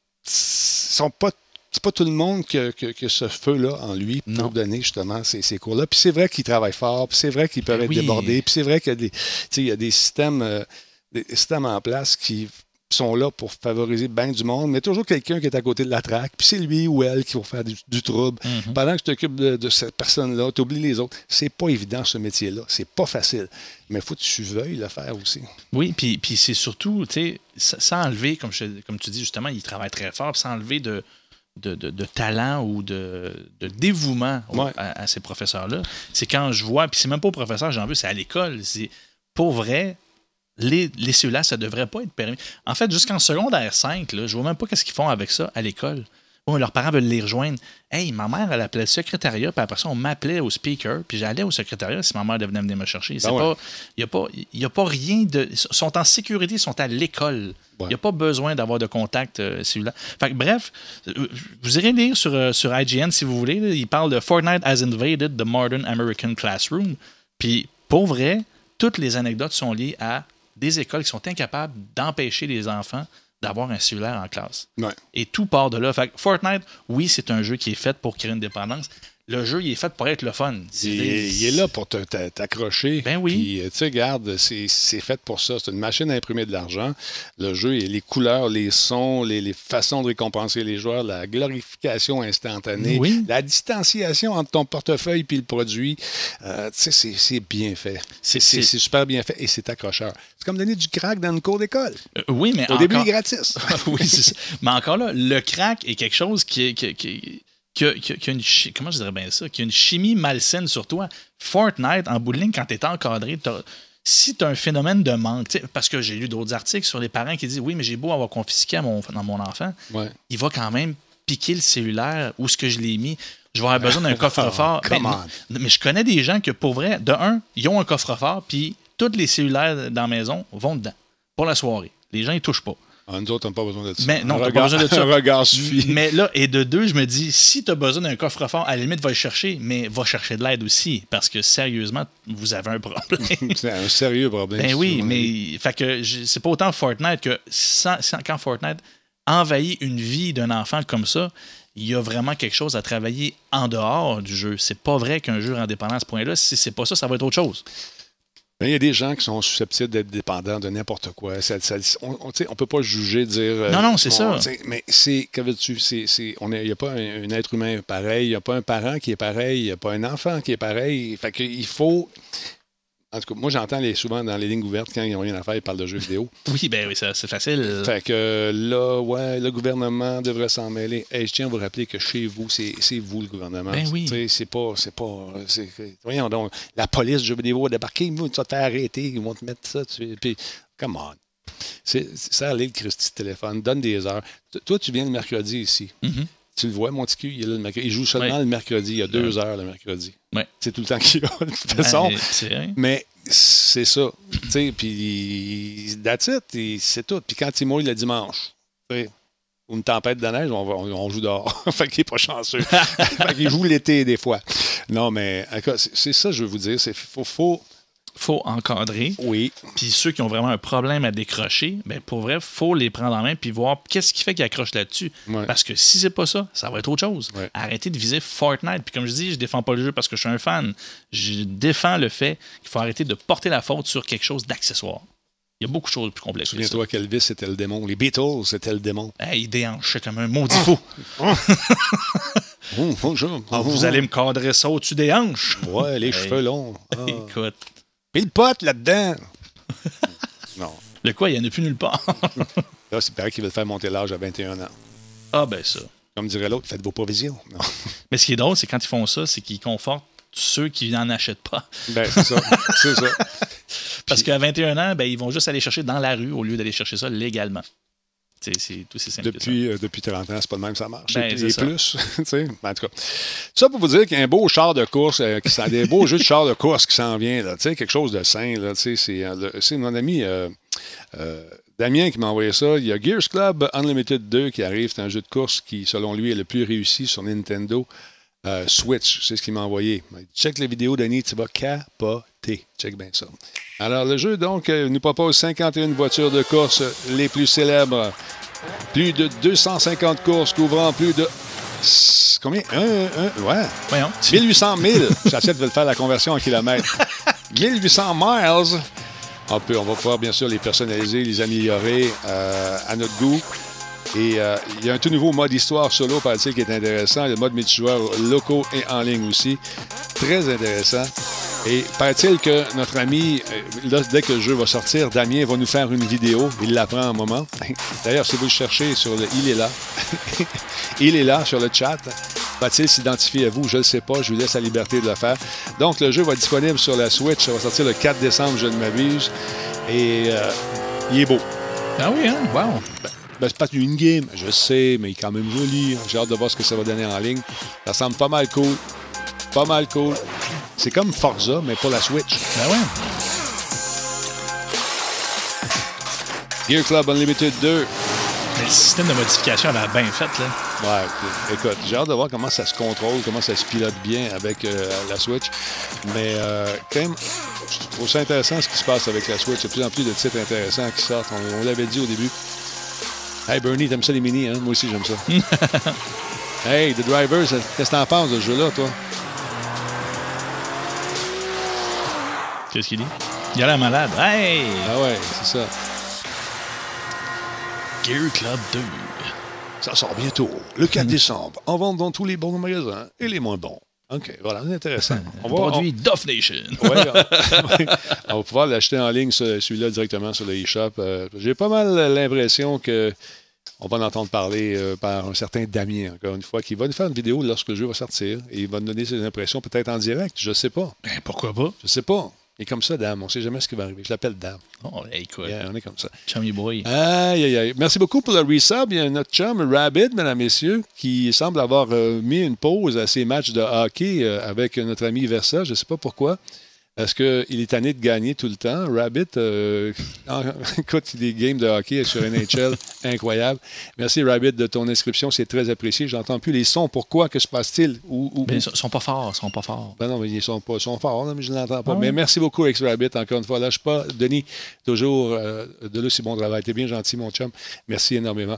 sont pas c'est pas tout le monde qui a, qui, qui a ce feu-là en lui pour Non. donner justement ces, ces cours-là. Puis c'est vrai qu'ils travaillent fort, puis c'est vrai qu'ils peuvent Ben être oui. débordés, puis c'est vrai qu'il y a des, tu sais, il y a des systèmes, euh, des systèmes en place qui sont là pour favoriser bien du monde, mais toujours quelqu'un qui est à côté de la traque, puis c'est lui ou elle qui va faire du, du trouble. Mhm. Pendant que tu t'occupes de, de cette personne-là, tu oublies les autres. C'est pas évident, ce métier-là. C'est pas facile. Mais il faut que tu veuilles le faire aussi. Oui, puis, puis c'est surtout, tu sais, sans enlever, comme, je, comme tu dis justement, il travaille très fort, puis sans enlever de, de, de, de talent ou de, de dévouement Ouais. à, à ces professeurs-là. C'est quand je vois, puis c'est même pas aux professeurs, j'en veux, c'est à l'école. C'est pour vrai, les, les cellulaires, ça devrait pas être permis. En fait, jusqu'en secondaire cinq, là, je vois même pas qu'est-ce qu'ils font avec ça à l'école. Bon, leurs parents veulent les rejoindre. Hey, ma mère, elle appelait le secrétariat, puis après ça, on m'appelait au speaker, puis j'allais au secrétariat si ma mère venait venir me chercher. C'est Ben ouais. pas, il n'y a, pas- y a pas rien de. Ils sont en sécurité, ils sont à l'école. Il Ouais. n'y a pas besoin d'avoir de contact euh, cellulaire. Fait que, bref, euh, vous irez lire sur, euh, sur I G N si vous voulez. Là, il parle de Fortnite has invaded the modern American classroom. Puis, pour vrai, toutes les anecdotes sont liées à des écoles qui sont incapables d'empêcher les enfants d'avoir un cellulaire en classe. Ouais. Et tout part de là. Fait que Fortnite, oui, c'est un jeu qui est fait pour créer une dépendance. Le jeu, il est fait pour être le fun. C'est- Il est, il est là pour te- te- t'accrocher. Ben oui. Puis, euh, tu sais, regarde, c'est c'est fait pour ça. C'est une machine à imprimer de l'argent. Le jeu, et les couleurs, les sons, les, les façons de récompenser les joueurs, la glorification instantanée, Oui. la distanciation entre ton portefeuille et le produit. Euh, tu sais, c'est- c'est bien fait. C'est C'est- c'est- c'est super bien fait et c'est accrocheur. C'est comme donner du crack dans une cour d'école. Euh, oui, mais Au encore... début, il est gratis. oui, c'est ça. Mais encore là, le crack est quelque chose qui est... Qui, qui, qui a, qui a- qui a une chi- comment je dirais bien ça? Qui a une chimie malsaine sur toi. Fortnite, en bout de ligne, quand tu es encadré, t'as- si tu as un phénomène de manque, tu sais, parce que j'ai lu d'autres articles sur les parents qui disent oui, mais j'ai beau avoir confisqué à mon, dans mon enfant, Ouais. il va quand même piquer le cellulaire où ce que je l'ai mis. Je vais avoir besoin d'un coffre-fort. Come Ben, on. mais je connais des gens que, pour vrai, de un, ils ont un coffre-fort, puis tous les cellulaires dans la maison vont dedans pour la soirée. Les gens, ils touchent pas. Ah, nous autres, on n'a pas besoin de ça. Mais non, Un t'as pas regard- besoin de ça. Un regard suffit. Mais là, et de deux, je me dis, si tu as besoin d'un coffre-fort, à la limite, va le chercher, mais va chercher de l'aide aussi, parce que sérieusement, vous avez un problème. C'est un sérieux problème. Ben c'est oui, ça. mais fait que je- c'est pas autant Fortnite que sans- sans- quand Fortnite envahit une vie d'un enfant comme ça, il y a vraiment quelque chose à travailler en dehors du jeu. C'est pas vrai qu'un jeu rend dépendant à ce point-là. Si c'est pas ça, ça va être autre chose. Ben, il y a des gens qui sont susceptibles d'être dépendants de n'importe quoi. Ça, ça, on on ne peut pas juger, dire... euh, Non, non, c'est bon, ça. tu sais, Mais c'est... Que veux-tu? C'est, c'est, on est- il n'y a pas un, un être humain pareil. Il n'y a pas un parent qui est pareil. Il n'y a pas un enfant qui est pareil. Fait qu'il faut... En tout cas, moi, j'entends les, souvent dans les lignes ouvertes, quand ils n'ont rien à faire, ils parlent de jeux vidéo. Oui, ben oui, ça, c'est facile. Fait que là, ouais, le gouvernement devrait s'en mêler. Hey, je tiens à vous rappeler que chez vous, c'est, c'est vous le gouvernement. Ben oui. Tu sais, c'est pas, c'est pas, c'est, voyons donc, la police du jeu vidéo va débarquer, ils vont te faire arrêter, ils vont te mettre ça, tu, puis, come on. C'est, c'est, ça allait le Christy de téléphone, donne des heures. T- Toi, tu viens le mercredi ici. Mhm. Tu le vois, mon petit cul, il est là le mercredi. Il joue seulement Ouais. le mercredi, il y a deux heures le mercredi. Ouais. C'est tout le temps qu'il y a, de toute façon. Ben, c'est vrai. Mais c'est ça. Tu sais, puis that's it, et c'est tout. Puis quand il mouille le dimanche, tu sais, ou une tempête de neige, on, va- on, on joue dehors. Fait qu'il n'est pas chanceux. Fait qu'il joue l'été des fois. Non, mais écoute, c'est, c'est ça que je veux vous dire. C'est faut, faut faut encadrer. Oui. Puis ceux qui ont vraiment un problème à décrocher, ben pour vrai, faut les prendre en main puis voir qu'est-ce qui fait qu'ils accrochent là-dessus. Ouais. Parce que si c'est pas ça, ça va être autre chose. Ouais. Arrêtez de viser Fortnite. Puis comme je dis, je défends pas le jeu parce que je suis un fan. Je défends le fait qu'il faut arrêter de porter la faute sur quelque chose d'accessoire. Il y a beaucoup de choses plus complexes que ça. Souviens-toi qu'Elvis, c'était le démon. Les Beatles, c'était le démon. Hey, il déhanchait comme un maudit fou. Oh, bonjour. Ah, vous allez me cadrer ça au-dessus des hanches. Ouais, les Hey. cheveux longs. Ah. Écoute. Et le pote là-dedans. Non. Le quoi, il n'y en a plus nulle part. Là, c'est pareil qu'ils veulent faire monter l'âge à vingt et un ans. Ah, ben ça. Comme dirait l'autre, faites vos provisions. Non. Mais ce qui est drôle, c'est quand ils font ça, c'est qu'ils confortent ceux qui n'en achètent pas. Ben, c'est ça. C'est ça. Parce qu'à vingt et un ans, ben, ils vont juste aller chercher dans la rue au lieu d'aller chercher ça légalement. C'est, c'est tout aussi simple Depuis, que euh, depuis trente ans, c'est pas de même que ça marche. Ben, et c'est et ça. plus. tu sais. En tout cas. Ça pour vous dire qu'il y a un beau char de course, euh, qui s'en- des beaux jeux de char de course qui s'en vient. Là, tu sais, quelque chose de sain. Là, tu sais, c'est, euh, le- c'est mon ami euh, euh, Damien qui m'a envoyé ça. Il y a Gears Club Unlimited deux qui arrive. C'est un jeu de course qui, selon lui, est le plus réussi sur Nintendo euh, Switch. C'est ce qu'il m'a envoyé. Il dit, check les vidéos, Denis, tu vas capoter. Check bien ça. Alors, le jeu, donc, euh, nous propose cinquante et une voitures de course les plus célèbres. Plus de deux cent cinquante courses couvrant plus de... Combien? Un, un, ouais. Voyons. mille huit cents milles. J'essaie de faire la conversion en kilomètres. mille huit cents miles. On, peut, on va pouvoir, bien sûr, les personnaliser, les améliorer euh, à notre goût. Et euh, il y a un tout nouveau mode histoire solo, paraît-il, qui est intéressant. Le mode multijoueur locaux et en ligne aussi. Très intéressant. Et paraît-il que notre ami, euh, là, dès que le jeu va sortir, Damien va nous faire une vidéo. Il l'apprend un moment. D'ailleurs, si vous le cherchez sur le « Il est là », il est là sur le chat. Va-t-il s'identifier à vous? Je ne le sais pas. Je lui laisse la liberté de le faire. Donc, le jeu va être disponible sur la Switch. Ça va sortir le quatre décembre, je ne m'abuse. Et euh, il est beau. Ah oui, hein? Wow. Ben, c'est pas une game, je sais, mais il est quand même joli. J'ai hâte de voir ce que ça va donner en ligne. Ça semble pas mal cool. Pas mal cool. C'est comme Forza, mais pour la Switch. Ben ouais. Gear Club Unlimited deux. Mais le système de modification avait bien fait, là. Ouais, écoute, j'ai hâte de voir comment ça se contrôle, comment ça se pilote bien avec euh, la Switch. Mais euh, quand même, je trouve ça intéressant ce qui se passe avec la Switch. Il y a de plus en plus de titres intéressants qui sortent. On, on l'avait dit au début. Hey Bernie, t'aimes ça les mini, hein? Moi aussi, j'aime ça. Hey, The Drivers, qu'est-ce que t'en penses de ce jeu-là, toi? Qu'est-ce qu'il dit? Il a l'air malade. Hey! Ah ouais, c'est ça. Gear Club deux. Ça sort bientôt, le quatre décembre, en vente dans tous les bons magasins et les moins bons. OK, voilà, c'est intéressant. On va, produit on... Duff Nation. Ouais, ouais, on va pouvoir l'acheter en ligne, celui-là, directement sur le eShop. Euh, j'ai pas mal l'impression que on va en entendre parler euh, par un certain Damien, encore une fois, qui va nous faire une vidéo lorsque le jeu va sortir et il va nous donner ses impressions peut-être en direct. Je sais pas. Ben, pourquoi pas? Je sais pas. Il est comme ça, Dame. On ne sait jamais ce qui va arriver. Je l'appelle Dame. Oh, hey, écoute. Yeah, on est comme ça. Chummy boy. Aïe, aïe, aïe. Merci beaucoup pour le resub. Il y a notre chum Rabbit, mesdames, messieurs, qui semble avoir euh, mis une pause à ses matchs de hockey euh, avec notre ami Versa. Je ne sais pas pourquoi. Est-ce qu'il est tanné de gagner tout le temps? Rabbit, euh, écoute, des games de hockey sur N H L, incroyable. Merci, Rabbit, de ton inscription. C'est très apprécié. J'entends plus les sons. Pourquoi? Que se passe-t-il? Ou, ou, ben, ils sont pas forts. Ils sont pas forts. Ben non, mais ils sont pas sont forts, là, mais je ne l'entends pas. Ah ouais. Mais merci beaucoup, X-Rabbit, encore une fois. Lâche pas. Denis, toujours euh, de là, c'est bon travail. T'es bien gentil, mon chum. Merci énormément.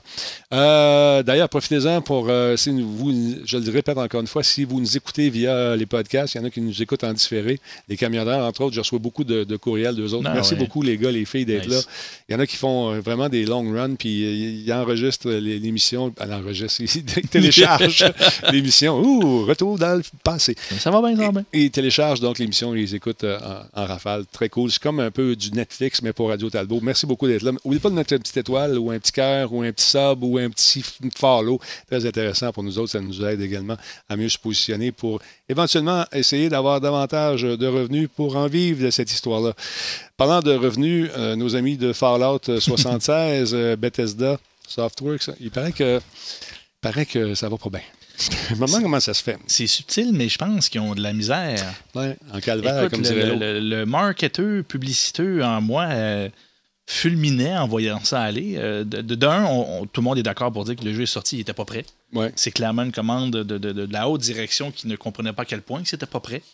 Euh, d'ailleurs, profitez-en pour, euh, si vous, je le répète encore une fois, si vous nous écoutez via les podcasts, il y en a qui nous écoutent en différé, les camionneurs, entre autres, je reçois beaucoup de, de courriels d'eux autres. Ah, merci ouais. beaucoup, les gars, les filles, d'être nice. là. Il y en a qui font euh, vraiment des long runs, puis euh, ils enregistrent l'émission. Elle enregistre, ils téléchargent l'émission. Ouh, retour dans le passé. Ça va bien, ça va bien. Et ils téléchargent donc l'émission et ils les écoutent euh, en, en rafale. Très cool. C'est comme un peu du Netflix, mais pour Radio Talbot. Merci beaucoup d'être là. N'oubliez pas de mettre une petite étoile ou un petit cœur ou un petit sub ou un petit follow. Très intéressant pour nous autres. Ça nous aide également à mieux se positionner pour éventuellement essayer d'avoir davantage de revenus pour en vivre de cette histoire-là. Parlant de revenus, euh, nos amis de Fallout soixante-seize, euh, Bethesda, Softworks, il paraît que, il paraît que ça va pas bien. Je me demande comment ça se fait. C'est subtil, mais je pense qu'ils ont de la misère. Ouais, en calvaire, Écoute, comme le, dirait l'autre. le, le marketeur, publiciteux en moi euh, fulminait en voyant ça aller. Euh, de, de, d'un, on, on, tout le monde est d'accord pour dire que le jeu est sorti, il n'était pas prêt. Ouais. C'est clairement une commande de, de, de, de la haute direction qui ne comprenait pas à quel point que c'était pas prêt.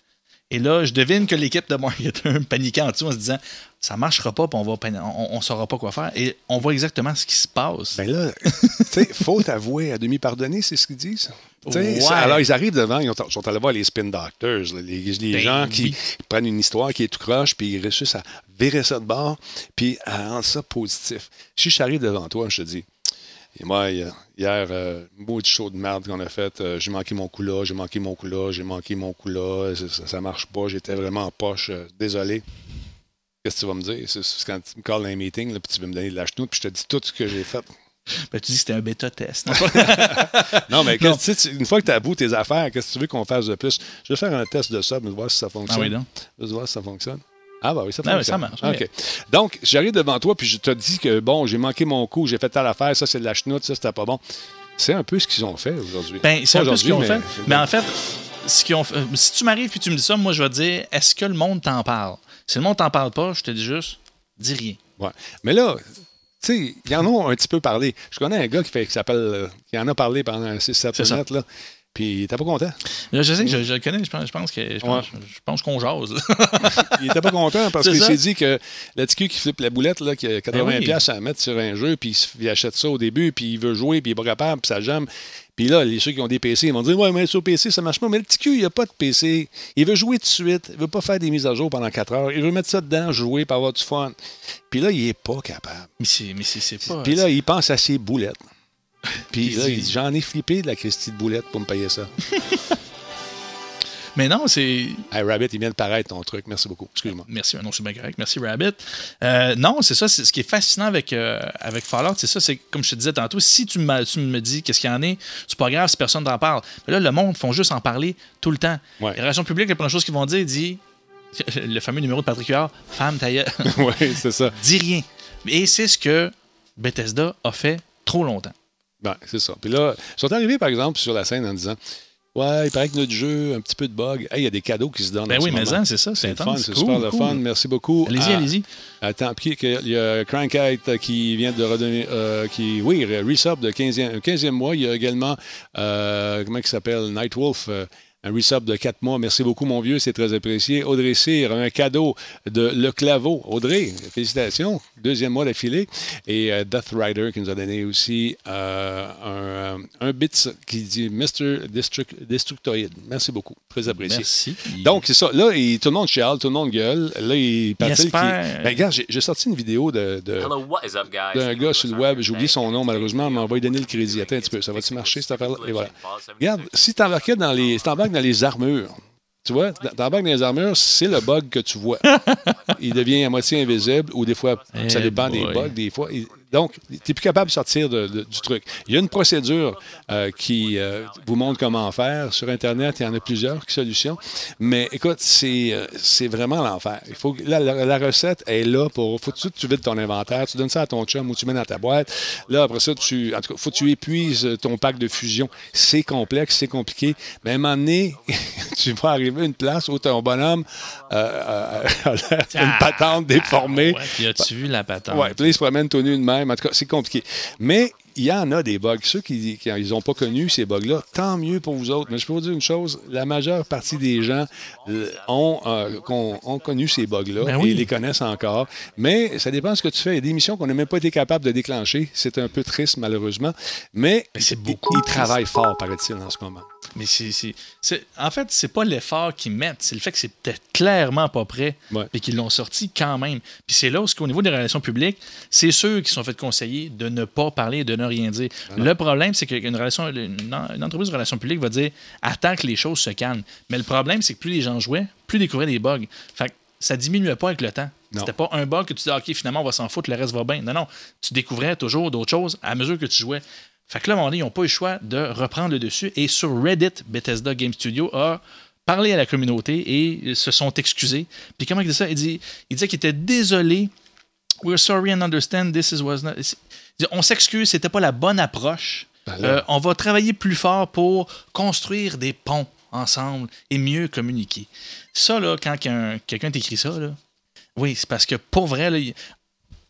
Et là, je devine que l'équipe de marketing paniquait en dessous en se disant ça marchera pas, puis on va pan- on, on saura pas quoi faire. Et on voit exactement ce qui se passe. Ben là, tu sais, faute avouée à demi pardonnée, c'est ce qu'ils disent. Ouais. Ça, alors, ils arrivent devant, ils ont- sont allés voir les spin doctors, là, les, les Ben, gens qui oui. prennent une histoire qui est tout croche, puis ils réussissent à virer ça de bord, puis à rendre ça positif. Si je t'arrive devant toi, je te dis, et moi, hier, euh, beau du show de merde qu'on a fait, euh, j'ai manqué mon coup là, j'ai manqué mon coup là, j'ai manqué mon coup là, ça, ça, ça marche pas, j'étais vraiment en poche, euh, désolé. Qu'est-ce que tu vas me dire? C'est, c'est quand tu me calls dans un meeting, là, puis tu veux me donner de la chenoute, puis je te dis tout ce que j'ai fait. Ben, tu dis que c'était un bêta-test. Non? Non, mais Non. qu'est-ce- tu sais, une fois que tu as bout tes affaires, qu'est-ce que tu veux qu'on fasse de plus? Je vais faire un test de ça, mais voir si ça fonctionne. Ah oui, donc. Je vais voir si ça fonctionne. Ah, bah oui, ça Ah oui, fonctionne. ça marche, OK. oui. Donc, j'arrive devant toi, puis je te dis que, bon, j'ai manqué mon coup, j'ai fait telle affaire, ça, c'est de la chenoute, ça, c'était pas bon. C'est un peu ce qu'ils ont fait aujourd'hui. Ben, c'est Pas un peu ce qu'ils ont aujourd'hui, fait. Mais en fait, ce qu'ils ont fait- si tu m'arrives et tu me dis ça, moi, je vais te dire est-ce que le monde t'en parle? Si le monde t'en parle pas, je te dis juste dis rien. Ouais. Mais là, tu sais, ils en ont un petit peu parlé. Je connais un gars qui, fait, qui s'appelle, euh, qui en a parlé pendant six sept C'est ça. minutes, là. Puis il était pas content. Là, je sais que je, je le connais, je pense, je pense, que, je pense, je pense qu'on jase. Il était pas content parce C'est qu'il ça. s'est dit que le petit cul qui flippe la boulette, là, qui a quatre-vingts Ben oui. piastres à mettre sur un jeu, puis il, se- il achète ça au début, puis il veut jouer, puis il est pas capable, puis ça jamme. Puis là, les ceux qui ont des P C, ils vont dire ouais, mais sur P C, ça marche pas. Mais le petit cul, il a pas de P C. Il veut jouer tout de suite. Il veut pas faire des mises à jour pendant quatre heures. Il veut mettre ça dedans, jouer, pour avoir du fun. Puis là, il est pas capable. mais c'est, mais c'est, c'est pas. Puis là, il pense à ses boulettes. Puis Puis là, il il dit- dit j'en ai flippé de la Christie de boulette pour me payer ça. Mais non, c'est. Hey, Rabbit, il vient de paraître ton truc. Merci beaucoup. Excuse-moi. Merci, non, c'est bien correct. Merci, Rabbit. Euh, non, c'est ça. C'est, ce qui est fascinant avec, euh, avec Fallout, c'est ça. C'est comme je te disais tantôt, si tu me, tu me dis qu'est-ce qu'il y en a, c'est pas grave si personne t'en parle. Mais là, le monde font juste en parler tout le temps. Ouais. Les relations publiques, la première chose qu'ils vont dire, dit le fameux numéro de Patrick Huard, femme ta gueule. Oui, c'est ça. Dis rien. Et c'est ce que Bethesda a fait trop longtemps. Ben, c'est ça. Puis là, ils sont arrivés, par exemple, sur la scène en disant ouais, il paraît que notre jeu, un petit peu de bug. Hey, il y a des cadeaux qui se donnent. Ben en oui, ce mais moment. hein, c'est ça, c'est C'est le fun, intense. c'est Cool, super le cool. fun. Merci beaucoup. Allez-y, à- allez-y. Attends, puis il y a Crankite qui vient de redonner, euh, qui, oui, resub de quinzième, quinzième mois. Il y a également, euh, comment il s'appelle, Nightwolf, euh, un resub de quatre mois. Merci beaucoup, mon vieux, c'est très apprécié. Audrey Cyr, un cadeau de Le Claveau. Audrey, félicitations, deuxième mois d'affilée. Et euh, Death Rider qui nous a donné aussi euh, un, un, un bits qui dit mister Destruct- Destructoid. Merci beaucoup, très apprécié. Merci. Donc, c'est ça. Là, il- tout le monde chiale, tout le monde gueule. Là, il partit. espère. Ben, regarde, j'ai, j'ai sorti une vidéo de, de- Hello, what is up, guys? d'un gars sur le web. J'ai oublié son nom, malheureusement, mais on va lui donner le crédit. Attends un petit peu. Ça va-tu marcher, cette affaire-là? Et voilà. Regarde, si tu embarques dans les, si t'embarques dans les armures, tu vois, t'embarques dans les armures, c'est le bug que tu vois. Il devient à moitié invisible ou des fois, ça Eh dépend des boy. bugs, des fois. il- Donc, tu n'es plus capable de sortir de- de- du truc. Il y a une procédure euh, qui euh, vous montre comment faire. Sur Internet, il y en a plusieurs solutions. Mais écoute, c'est, euh, c'est vraiment l'enfer. Il faut, que- la, la- la recette est là pour. Faut que tu vides ton inventaire, tu donnes ça à ton chum ou tu mets dans ta boîte. Là, après ça, tu, en tout cas, faut que tu épuises ton pack de fusion. C'est complexe, c'est compliqué. Mais à un moment donné, tu vas arriver à une place où ton bonhomme euh, euh, a l'air d'une patente déformée. Ah, ouais, puis as-tu vu la patente? Ouais, puis là, ils se promènent tout nus de même. En tout cas, c'est compliqué. Mais il y en a des bugs. Ceux qui n'ont pas connu ces bugs-là, tant mieux pour vous autres. Mais je peux vous dire une chose, la majeure partie des gens euh, ont, euh, qu'on- ont connu ces bugs-là Ben oui. et les connaissent encore. Mais ça dépend de ce que tu fais. Il y a des missions qu'on n'a même pas été capable de déclencher. C'est un peu triste, malheureusement. Mais, Mais c'est ils- beaucoup ils triste. travaillent fort, paraît-il, en ce moment. Mais c'est, c'est, c'est- en fait, c'est pas l'effort qu'ils mettent, c'est le fait que c'était clairement pas prêt Ouais. et qu'ils l'ont sorti quand même. Puis c'est là où, au niveau des relations publiques, c'est ceux qui sont fait conseiller de ne pas parler, de ne rien dire. Le problème, c'est qu'une relation, une, une entreprise de relations publiques va dire attends que les choses se calment. Mais le problème, c'est que plus les gens jouaient, plus ils découvraient des bugs. Fait que ça diminuait pas avec le temps. Non. C'était pas un bug que tu dis OK, finalement, on va s'en foutre, le reste va bien. Non, non. Tu découvrais toujours d'autres choses à mesure que tu jouais. Fait que là, à un moment donné, ils n'ont pas eu le choix de reprendre le dessus. Et sur Reddit, Bethesda Game Studio a parlé à la communauté et ils se sont excusés. Puis comment il dit ça? Il dit, il disait qu'il était désolé. We're sorry and understand this is was not... Il dit, on s'excuse, c'était pas la bonne approche. Ben là. Euh, on va travailler plus fort pour construire des ponts ensemble et mieux communiquer. Ça, là, quand qu'un- quelqu'un t'écrit ça, là, oui, c'est parce que pour vrai, là, il-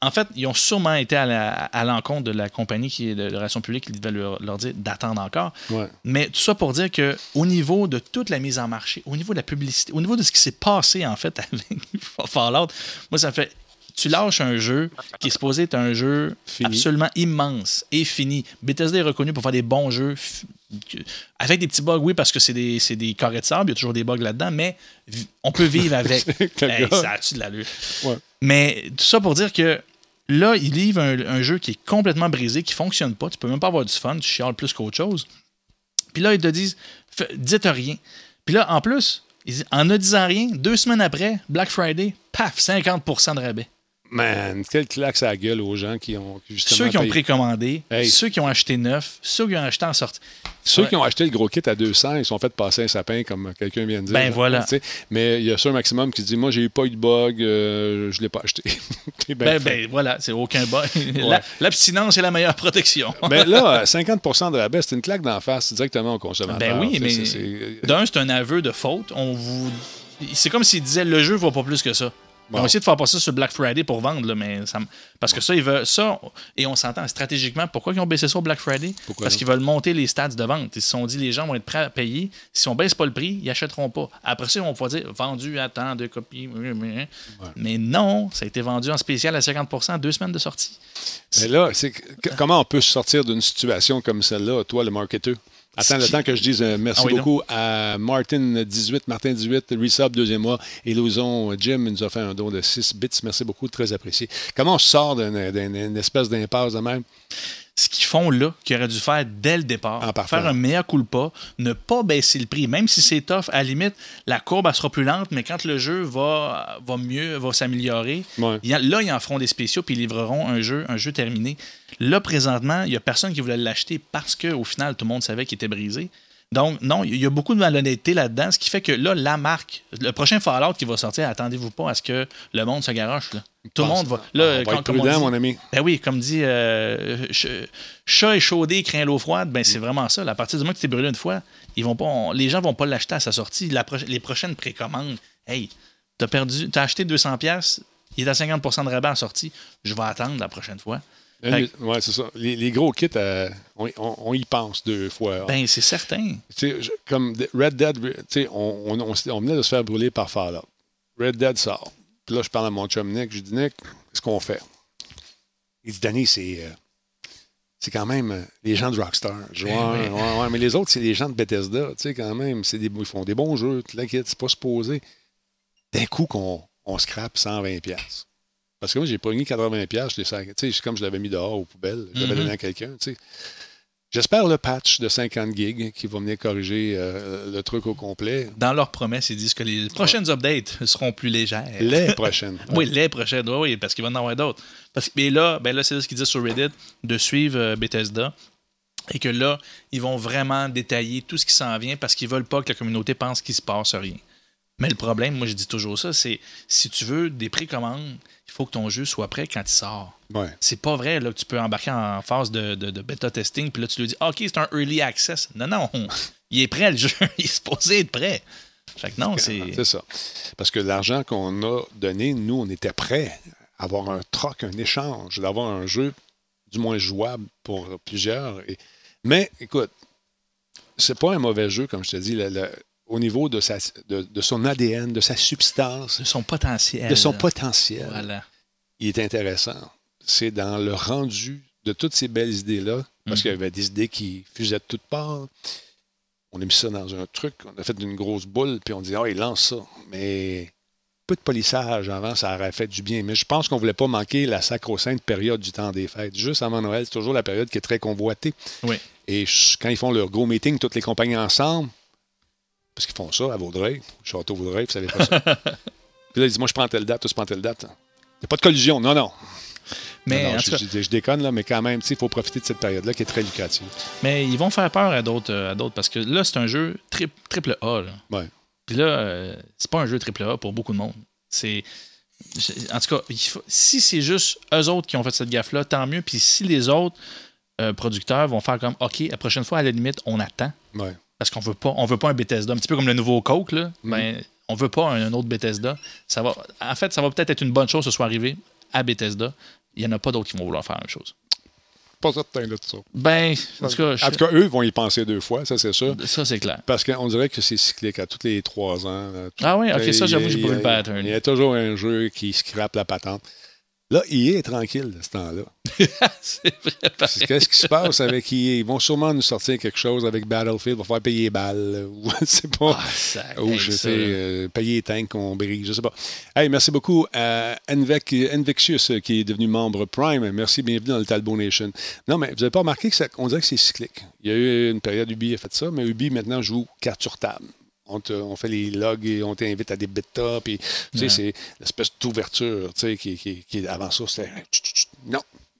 En fait, ils ont sûrement été à, la, à l'encontre de la compagnie qui est de, de relations publiques qui devait leur, leur dire d'attendre encore. Ouais. Mais tout ça pour dire qu'au niveau de toute la mise en marché, au niveau de la publicité, au niveau de ce qui s'est passé en fait avec Fallout, moi ça fait... Tu lâches un jeu qui est supposé être un jeu fini. Absolument immense et fini. Bethesda est reconnu pour faire des bons jeux f- avec des petits bugs, oui, parce que c'est des, c'est des carrés de sable, il y a toujours des bugs là-dedans, mais vi- on peut vivre avec. Hey, ça a-tu de l'allure? Ouais. Mais tout ça pour dire que là, il livre un, un jeu qui est complètement brisé, qui ne fonctionne pas. Tu peux même pas avoir du fun, tu chiales plus qu'autre chose. Puis là, ils te disent, dites rien. Puis là, en plus, ils disent, en ne disant rien, deux semaines après, Black Friday, paf, cinquante pour cent de rabais. Man, quelle claque ça gueule aux gens qui ont justement Ceux qui ont payé. précommandé, Hey. ceux qui ont acheté neuf, ceux qui ont acheté en sortie. Ceux Ouais. qui ont acheté le gros kit à deux cents, ils sont fait passer un sapin, comme quelqu'un vient de dire. Ben là, voilà. tu sais. Mais il y a ceux maximum qui dit moi, j'ai eu pas eu de bug, euh, je l'ai pas acheté. C'est bien Ben, fait. ben voilà, c'est aucun bug. La- L'abstinence est la meilleure protection. Mais là, cinquante pour cent de rabais, c'est une claque d'en face directement au consommateur. Ben oui, Tu sais, mais c'est- c'est- d'un, c'est un aveu de faute. On vous... C'est comme s'il disait le jeu vaut pas plus que ça. Ils Bon. ont essayé de faire passer sur Black Friday pour vendre, là, mais ça, me- parce que ça, ils veulent ça, et on s'entend stratégiquement. Pourquoi ils ont baissé ça au Black Friday? Pourquoi Parce donc? qu'ils veulent monter les stats de vente. Ils se sont dit les gens vont être prêts à payer. Si on baisse pas le prix, ils achèteront pas. Après ça, ils vont pouvoir dire vendu à tant de copies. Ouais. Mais non, ça a été vendu en spécial à cinquante pour cent deux semaines de sortie. Mais là, c'est que- comment on peut sortir d'une situation comme celle-là, toi, le marketeur? Attends le qui- temps que je dise euh, merci Ah oui, beaucoup à Martin dix-huit, Martin dix-huit, Resub deuxième mois, et Lozon Jim nous a fait un don de six bits. Merci beaucoup, très apprécié. Comment on sort d'une, d'une- d'une espèce d'impasse de même? Ce qu'ils font là, qu'ils auraient dû faire dès le départ, En partant. faire un mea culpa, ne pas baisser le prix, même si c'est tough, à la limite, la courbe elle sera plus lente, mais quand le jeu va, va mieux, va s'améliorer, Ouais. il y a- là, ils en feront des spéciaux puis ils livreront un jeu, un jeu terminé. Là, présentement, il n'y a personne qui voulait l'acheter parce qu'au final, tout le monde savait qu'il était brisé. Donc, non, il y a beaucoup de malhonnêteté là-dedans, ce qui fait que là, la marque, le prochain Fallout qui va sortir, attendez-vous pas à ce que le monde se garoche. Là. Tout le monde va. Là, on va quand- être comme on prudent, dit- mon ami. ben oui, comme dit euh, ch- chat échaudé craint l'eau froide, ben c'est vraiment ça. Là, à partir du moment que tu t'es brûlé une fois, ils vont pas, on- les gens vont pas l'acheter à sa sortie. La pro- les prochaines précommandes, hey, t'as perdu, t'as acheté deux cents pièces, il est à cinquante pour cent de rabais en sortie. Je vais attendre la prochaine fois. Fait Oui, c'est ça. Les, les gros kits, euh, on, on- on y pense deux fois. Ben c'est certain. Tu sais, je- comme de- Red Dead, tu sais, on, on, on, on venait de se faire brûler par Fallout. Red Dead sort. Puis là, je parle à mon chum Nick. Je dis, Nick, qu'est-ce qu'on fait? Il dit, Danny, c'est, euh, c'est quand même euh, les gens de Rockstar. Je dis, ouais, ouais, ouais, mais les autres, c'est les gens de Bethesda. Tu sais, quand même, c'est des, ils font des bons jeux. Tout là, c'est pas supposé. D'un coup, qu'on on scrape cent vingt piastres. Parce que moi, j'ai pogné quatre-vingts piastres, je l'ai sac- tu sais, comme je l'avais mis dehors aux poubelles, je l'avais Mhm. donné à quelqu'un, tu sais. J'espère le patch de cinquante gigs qui va venir corriger euh, le truc au complet. Dans leurs promesses, ils disent que les prochaines updates seront plus légères. Les prochaines. Oui, les prochaines, oui, oui, parce qu'il va en avoir d'autres. Parce que, mais là, ben là, c'est ce qu'ils disent sur Reddit, de suivre euh, Bethesda. Et que là, ils vont vraiment détailler tout ce qui s'en vient parce qu'ils veulent pas que la communauté pense qu'il se passe rien. Mais le problème, moi je dis toujours ça, c'est si tu veux des précommandes, il faut que ton jeu soit prêt quand il sort. Ouais. C'est pas vrai là, que tu peux embarquer en phase de, de, de bêta testing, puis là tu lui dis OK, c'est un early access. Non, non, il est prêt le jeu, il est supposé être prêt. Fait que non, c'est. C'est ça. Parce que l'argent qu'on a donné, nous, on était prêts à avoir un troc, un échange, d'avoir un jeu du moins jouable pour plusieurs. Et... Mais, écoute, c'est pas un mauvais jeu, comme je te dis, le, le- au niveau de, sa, de, de son A D N, de sa substance, De son potentiel. de son là. potentiel. Voilà. Il est intéressant. C'est dans le rendu de toutes ces belles idées-là, parce Mhm. qu'il y avait des idées qui fusaient de toutes parts. On a mis ça dans un truc, on a fait une grosse boule, puis on dit « Ah, il lance ça ». Mais peu de polissage avant, ça aurait fait du bien. Mais je pense qu'on ne voulait pas manquer la sacro-sainte période du temps des fêtes. Juste avant Noël, c'est toujours la période qui est très convoitée. Oui. Et je- quand ils font leur gros meeting, toutes les compagnies ensemble, parce qu'ils font ça à Vaudreuil, au château Vaudreuil, vous savez pas ça. Puis là, ils disent « Moi, je prends telle date, toi, tu prends telle date. » Il n'y a pas de collusion. Non, non. Mais, Non, non, en je, tout cas, je- je déconne, là, mais quand même, il faut profiter de cette période-là qui est très lucrative. mais ils vont faire peur à d'autres, euh, à d'autres parce que là, c'est un jeu tri- triple A. Là. Ouais. Puis là, euh, c'est pas un jeu triple A pour beaucoup de monde. C'est. En tout cas, il faut- si c'est juste eux autres qui ont fait cette gaffe-là, tant mieux. Puis si les autres euh, producteurs vont faire comme OK, la prochaine fois, à la limite, on attend. Ouais. Parce qu'on veut pas, on veut pas un Bethesda. Un petit peu comme le nouveau Coke, là. Mm. Ben, on veut pas un, un autre Bethesda. Ça va, en fait, ça va peut-être être une bonne chose que ce soit arrivé à Bethesda. il n'y en a pas d'autres qui vont vouloir faire la même chose. Pas certain de ça. Ben, en tout cas... Je... En tout cas, eux vont y penser deux fois, ça, c'est sûr. Ça, c'est clair. Parce qu'on dirait que c'est cyclique à tous les trois ans. Tout... Ah oui, OK, ça, j'avoue, j'ai pas vu le pattern. Il y a toujours un jeu qui scrape la patente. Là, E A est tranquille de ce temps-là. C'est vrai. Qu'est-ce qui se passe avec E A? Ils vont sûrement nous sortir quelque chose avec Battlefield pour faire payer les balles. Ou je sais pas. Ah, ça, Ou hey, je ça, sais, euh, payer les tanks qu'on brille. Je sais pas. Hey, merci beaucoup à Envec, Envexius qui est devenu membre Prime. Merci, bienvenue dans le Talbot Nation. Non, mais vous n'avez pas remarqué qu'on dirait que c'est cyclique. Il y a eu une période, Ubi a fait ça, mais Ubi maintenant joue carte sur table. On, te, on fait les logs et on t'invite à des bêtas. Puis, tu sais, ouais. c'est l'espèce d'ouverture, tu sais, qui, qui, qui, avant ça, c'était non.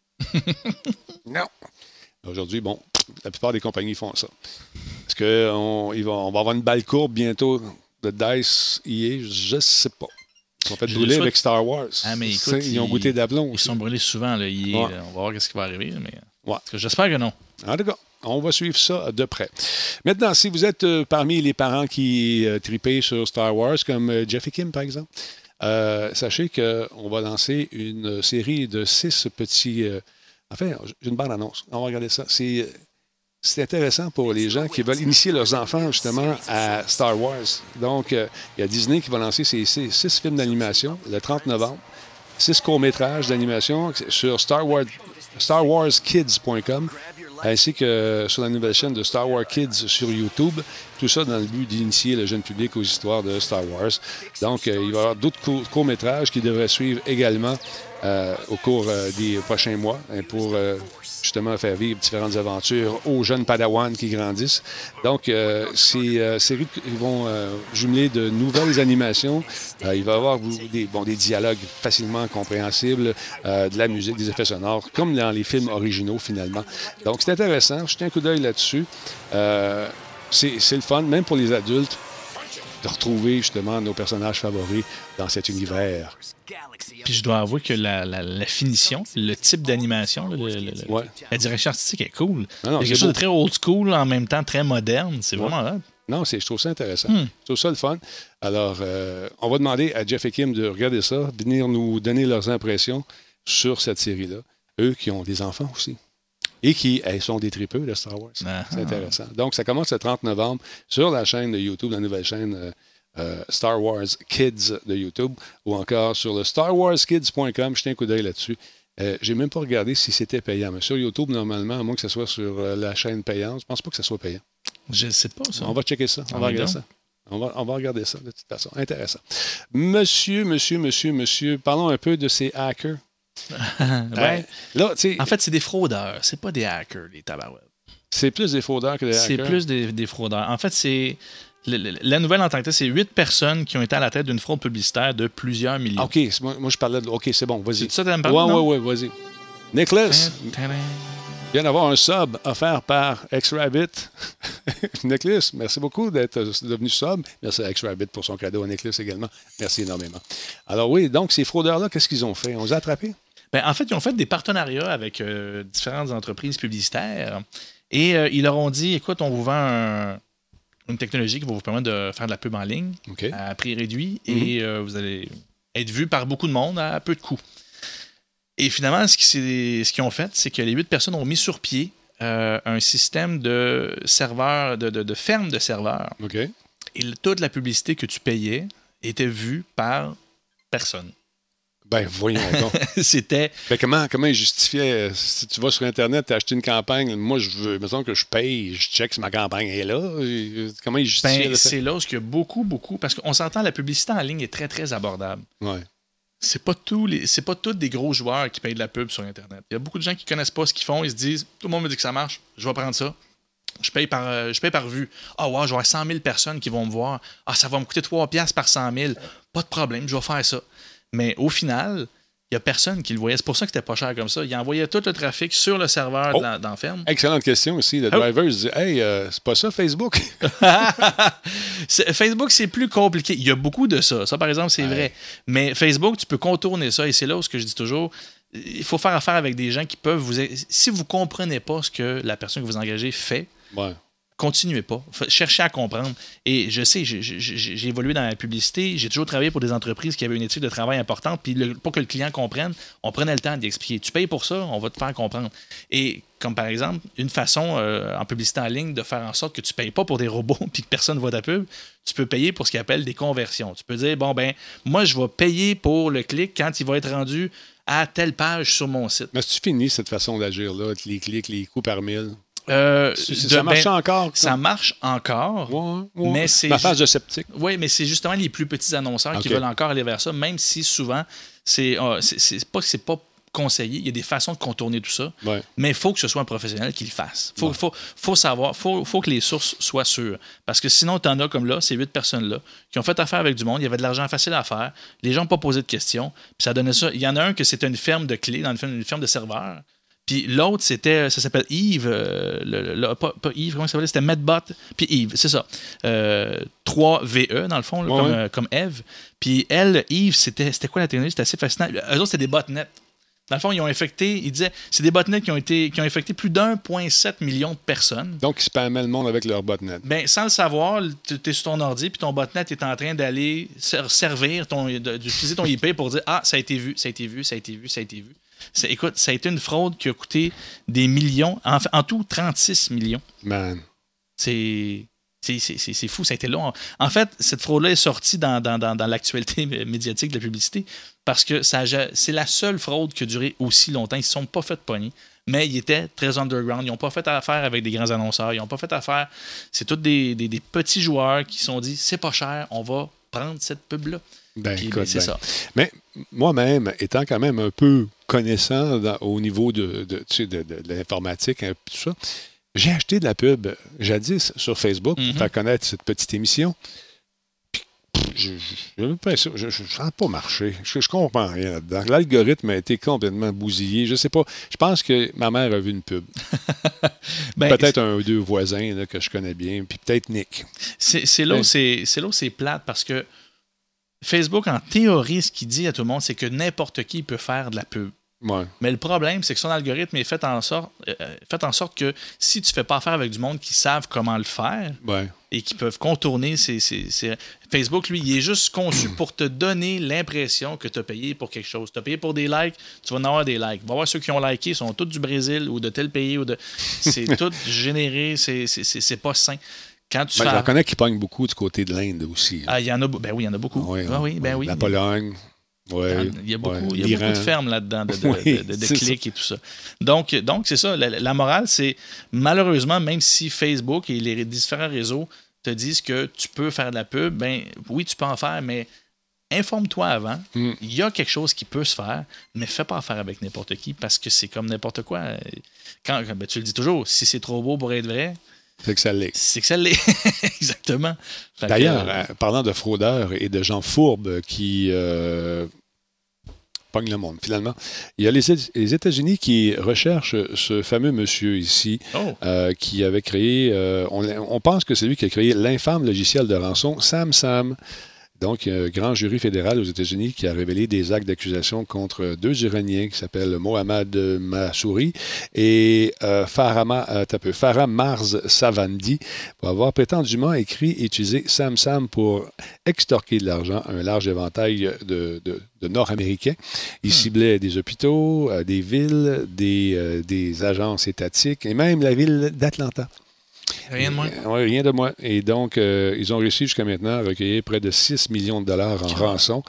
non. Aujourd'hui, bon, la plupart des compagnies font ça. Est-ce qu'on on va avoir une balle courbe bientôt de DICE E A? Je ne sais pas. Ils sont fait brûler avec Star Wars. Ah, mais écoute, ils, ils ont goûté d'aplomb. Ils sont brûlés souvent, le E A. Ouais. On va voir ce qui va arriver. Mais... Ouais. J'espère que non. En tout cas, on va suivre ça de près. Maintenant, si vous êtes euh, parmi les parents qui euh, tripent sur Star Wars, comme euh, Jeff et Kim, par exemple, euh, sachez qu'on va lancer une série de six petits... Euh, enfin, j'ai une bande-annonce. On va regarder ça. C'est, c'est intéressant pour les gens qui veulent initier leurs enfants, justement, à Star Wars. Donc, euh, il y a Disney qui va lancer ses, ses six films d'animation le trente novembre. Six courts-métrages d'animation sur Star Wars, Star Wars Kids point com, ainsi que sur la nouvelle chaîne de Star Wars Kids sur YouTube. Tout ça dans le but d'initier le jeune public aux histoires de Star Wars. Donc, euh, il va y avoir d'autres courts- courts-métrages qui devraient suivre également euh, au cours euh, des prochains mois hein, pour euh, justement faire vivre différentes aventures aux jeunes Padawans qui grandissent. Donc, euh, ces euh, séries ils vont euh, jumeler de nouvelles animations. Euh, il va y avoir des, bon, des dialogues facilement compréhensibles, euh, de la musique, des effets sonores, comme dans les films originaux, finalement. Donc, c'est intéressant. Jetez un coup d'œil là-dessus. Euh, c'est, c'est le fun, même pour les adultes, de retrouver justement nos personnages favoris dans cet univers. Puis je dois avouer que la, la, la finition, le type d'animation, le, le, le, Ouais. la direction artistique est cool. Non, non, Il y a c'est quelque chose de beau. très old school, en même temps très moderne. C'est Ouais. vraiment hot. Non, c'est, je trouve ça intéressant. Hmm. Je trouve ça le fun. Alors, euh, on va demander à Jeff et Kim de regarder ça, de venir nous donner leurs impressions sur cette série-là. Eux qui ont des enfants aussi. Et qui elles sont des tripeux de Star Wars. Ah. C'est intéressant. Donc, ça commence le trente novembre sur la chaîne de YouTube, la nouvelle chaîne euh, euh, Star Wars Kids de YouTube, ou encore sur le star wars kids point com. Jetez un coup d'œil là-dessus. Euh, j'ai même pas regardé si c'était payant. Mais sur YouTube, normalement, à moins que ce soit sur euh, la chaîne payante, je pense pas que ce soit payant. Je sais pas ça. On va checker ça. On Ah, va oui, regarder donc. ça. On va, on va regarder ça, de toute façon. Intéressant. Monsieur, monsieur, monsieur, monsieur, parlons un peu de ces hackers. Ouais. Euh, là, tu sais, En fait, c'est des fraudeurs. C'est pas des hackers, les tabarouettes. c'est plus des fraudeurs que des C'est hackers. plus des, des fraudeurs. En fait, c'est. le- le- La nouvelle en tant que telle, c'est huit personnes qui ont été à la tête d'une fraude publicitaire de plusieurs millions. Ah, OK, c'est- moi, moi, je parlais de... OK, c'est bon, vas-y. C'est ça que tu me Ouais, parles, ouais, ouais, vas-y. Nicholas Tadam. vient d'avoir un sub offert par X-Rabbit. Nicholas, merci beaucoup d'être devenu sub. Merci à X-Rabbit pour son cadeau à Nicholas également. Merci énormément. Alors oui, donc ces fraudeurs-là, qu'est-ce qu'ils ont fait? On les a attrapés? Ben, en fait, ils ont fait des partenariats avec euh, différentes entreprises publicitaires et euh, ils leur ont dit, écoute, on vous vend un- une technologie qui va vous permettre de faire de la pub en ligne OK. à prix réduit et euh, vous allez être vu par beaucoup de monde à peu de coûts. Et finalement, ce, qui s'est- ce qu'ils ont fait, c'est que les huit personnes ont mis sur pied euh, un système de serveurs, de, de, de ferme de serveurs. OK. Et le- toute la publicité que tu payais était vue par personne. Ben, voyons donc. C'était Ben, comment, comment ils justifiaient? euh, Si tu vas sur Internet, tu as acheté une campagne, moi, je veux, mettons que je paye, je check si ma campagne est là. euh, Comment ils justifiaient ben, le fait? c'est là où il y a beaucoup, beaucoup. Parce qu'on s'entend, la publicité en ligne est très, très abordable. Ouais. C'est pas tous les, c'est pas tous des gros joueurs qui payent de la pub sur Internet. Il y a beaucoup de gens qui connaissent pas ce qu'ils font. Ils se disent, tout le monde me dit que ça marche, je vais prendre ça. Je paye par, euh, je paye par vue. Ah, ouais, je vais avoir cent mille personnes qui vont me voir. Ah, ça va me coûter trois piastres par cent mille. Pas de problème, je vais faire ça. Mais au final, il n'y a personne qui le voyait. C'est pour ça que c'était pas cher comme ça. Il envoyait tout le trafic sur le serveur Oh. de la- d'Enferme. Excellente question aussi. Le Oh. driver se dit Hey, euh, c'est pas ça Facebook? C'est- Facebook, c'est plus compliqué. Il y a beaucoup de ça. Ça, par exemple, c'est Ouais. vrai. Mais Facebook, tu peux contourner ça. Et c'est là où ce que je dis toujours, il faut faire affaire avec des gens qui peuvent vous... Si vous ne comprenez pas ce que la personne que vous engagez fait, Ouais. continuez pas. Cherchez à comprendre. Et je sais, j'ai, j'ai, j'ai évolué dans la publicité. J'ai toujours travaillé pour des entreprises qui avaient une éthique de travail importante. Puis le, pour que le client comprenne, on prenait le temps d'y expliquer. Tu payes pour ça, on va te faire comprendre. Et comme par exemple, une façon euh, en publicité en ligne de faire en sorte que tu ne payes pas pour des robots puis que personne ne voit ta pub, tu peux payer pour ce qu'ils appellent des conversions. Tu peux dire, bon, ben, moi, je vais payer pour le clic quand il va être rendu à telle page sur mon site. Mais c'est fini cette façon d'agir-là, les clics, les coûts par mille? Euh, c'est, c'est, de, ça marche ben, encore? Ça, ça marche encore. Ouais, ouais. Mais c'est ma phase de sceptique. Oui, mais c'est justement les plus petits annonceurs okay. qui veulent encore aller vers ça, même si souvent, c'est, euh, c'est, c'est pas que c'est pas conseillé. Il y a des façons de contourner tout ça, ouais. mais il faut que ce soit un professionnel qui le fasse. Il faut, ouais. faut, faut savoir, il faut, faut que les sources soient sûres. Parce que sinon, tu en as comme là, ces huit personnes-là, qui ont fait affaire avec du monde, il y avait de l'argent facile à faire, les gens n'ont pas posé de questions, puis ça donnait ça. Il y en a un que c'était une ferme de clés, dans une ferme, une ferme de serveurs, puis l'autre, c'était, ça s'appelle Yves, euh, le, le, pas, pas Yves, comment ça s'appelait? C'était Medbot, puis Yves, c'est ça. Euh, trois V E, dans le fond, là, ouais, comme, ouais. euh, comme Eve. Puis elle, Yves, c'était, c'était quoi la technologie? C'était assez fascinant. Eux autres, c'était des botnets. Dans le fond, ils ont infecté, ils disaient, c'est des botnets qui ont été, qui ont infecté plus d'un virgule sept million de personnes. Donc, ils spammaient le monde avec leur botnet. Bien, sans le savoir, tu es sur ton ordi, puis ton botnet est en train d'aller servir, ton, d'utiliser ton I P pour dire, ah, ça a été vu, ça a été vu, ça a été vu, ça a été vu. C'est, écoute, ça a été une fraude qui a coûté des millions, en, en tout trente-six millions. Man. C'est... C'est, c'est, c'est, c'est fou, ça a été long. En fait, cette fraude-là est sortie dans, dans, dans, dans l'actualité médiatique de la publicité parce que ça, c'est la seule fraude qui a duré aussi longtemps. Ils ne se sont pas fait pogner, mais ils étaient très underground. Ils n'ont pas fait affaire avec des grands annonceurs. Ils n'ont pas fait affaire. C'est tous des, des, des petits joueurs qui se sont dit c'est pas cher, on va prendre cette pub-là. Ben, Puis, écoute, ben, c'est ben. ça. Mais moi-même, étant quand même un peu connaissant dans, au niveau de, de, tu sais, de, de, de l'informatique, hein, tout ça, j'ai acheté de la pub jadis sur Facebook pour mm-hmm. faire connaître cette petite émission. Puis, je ne sens pas marcher. Je, je comprends rien là-dedans. L'algorithme a été complètement bousillé. Je sais pas. Je pense que ma mère a vu une pub. ben, peut-être un ou deux voisins là, que je connais bien. Puis peut-être Nick. C'est, c'est, là où c'est, c'est là où c'est plate parce que Facebook, en théorie, ce qu'il dit à tout le monde, c'est que n'importe qui peut faire de la pub. Ouais. Mais le problème, c'est que son algorithme est fait en sorte, euh, fait en sorte que si tu ne fais pas affaire avec du monde qui savent comment le faire ouais. et qui peuvent contourner ces, ces, ces... Facebook, lui, il est juste conçu pour te donner l'impression que tu as payé pour quelque chose. Tu as payé pour des likes, tu vas en avoir des likes. Va voir ceux qui ont liké, sont tous du Brésil ou de tel pays. Ou de... C'est tout généré, c'est, c'est, c'est, c'est pas sain. Quand tu ben, fais... Je reconnais qu'ils pognent beaucoup du côté de l'Inde aussi. Ah, il y en a, ben oui, il y en a beaucoup. Oui, ah, oui, ben oui. oui. La Pologne. Ouais, il y a beaucoup, ouais, il y a beaucoup de fermes là-dedans, de, de, oui, de, de, de clics et tout ça. Donc, donc c'est ça. La, la morale, c'est malheureusement, même si Facebook et les différents réseaux te disent que tu peux faire de la pub, ben oui, tu peux en faire, mais informe-toi avant. Mm. Il y a quelque chose qui peut se faire, mais fais pas affaire avec n'importe qui parce que c'est comme n'importe quoi. Quand, ben, tu le dis toujours, si c'est trop beau pour être vrai, c'est que ça l'est. C'est que ça l'est. Exactement. Fait D'ailleurs, que, euh, parlant de fraudeurs et de gens fourbes qui euh, pognent le monde, finalement, il y a les, les États-Unis qui recherchent ce fameux monsieur ici oh. euh, qui avait créé, euh, on, on pense que c'est lui qui a créé l'infâme logiciel de rançon SamSam. Donc, il y a un grand jury fédéral aux États-Unis qui a révélé des actes d'accusation contre deux Iraniens qui s'appellent Mohammad Massouri et euh, Farama, euh, Farah Marz Savandi pour avoir prétendument écrit et utilisé SamSam pour extorquer de l'argent à un large éventail de, de, de Nord-Américains. Ils hmm. ciblaient des hôpitaux, euh, des villes, des, euh, des agences étatiques et même la ville d'Atlanta. Rien de moins. Oui, rien de moins. Et donc, euh, ils ont réussi jusqu'à maintenant à recueillir près de six millions de dollars en oh. rançon.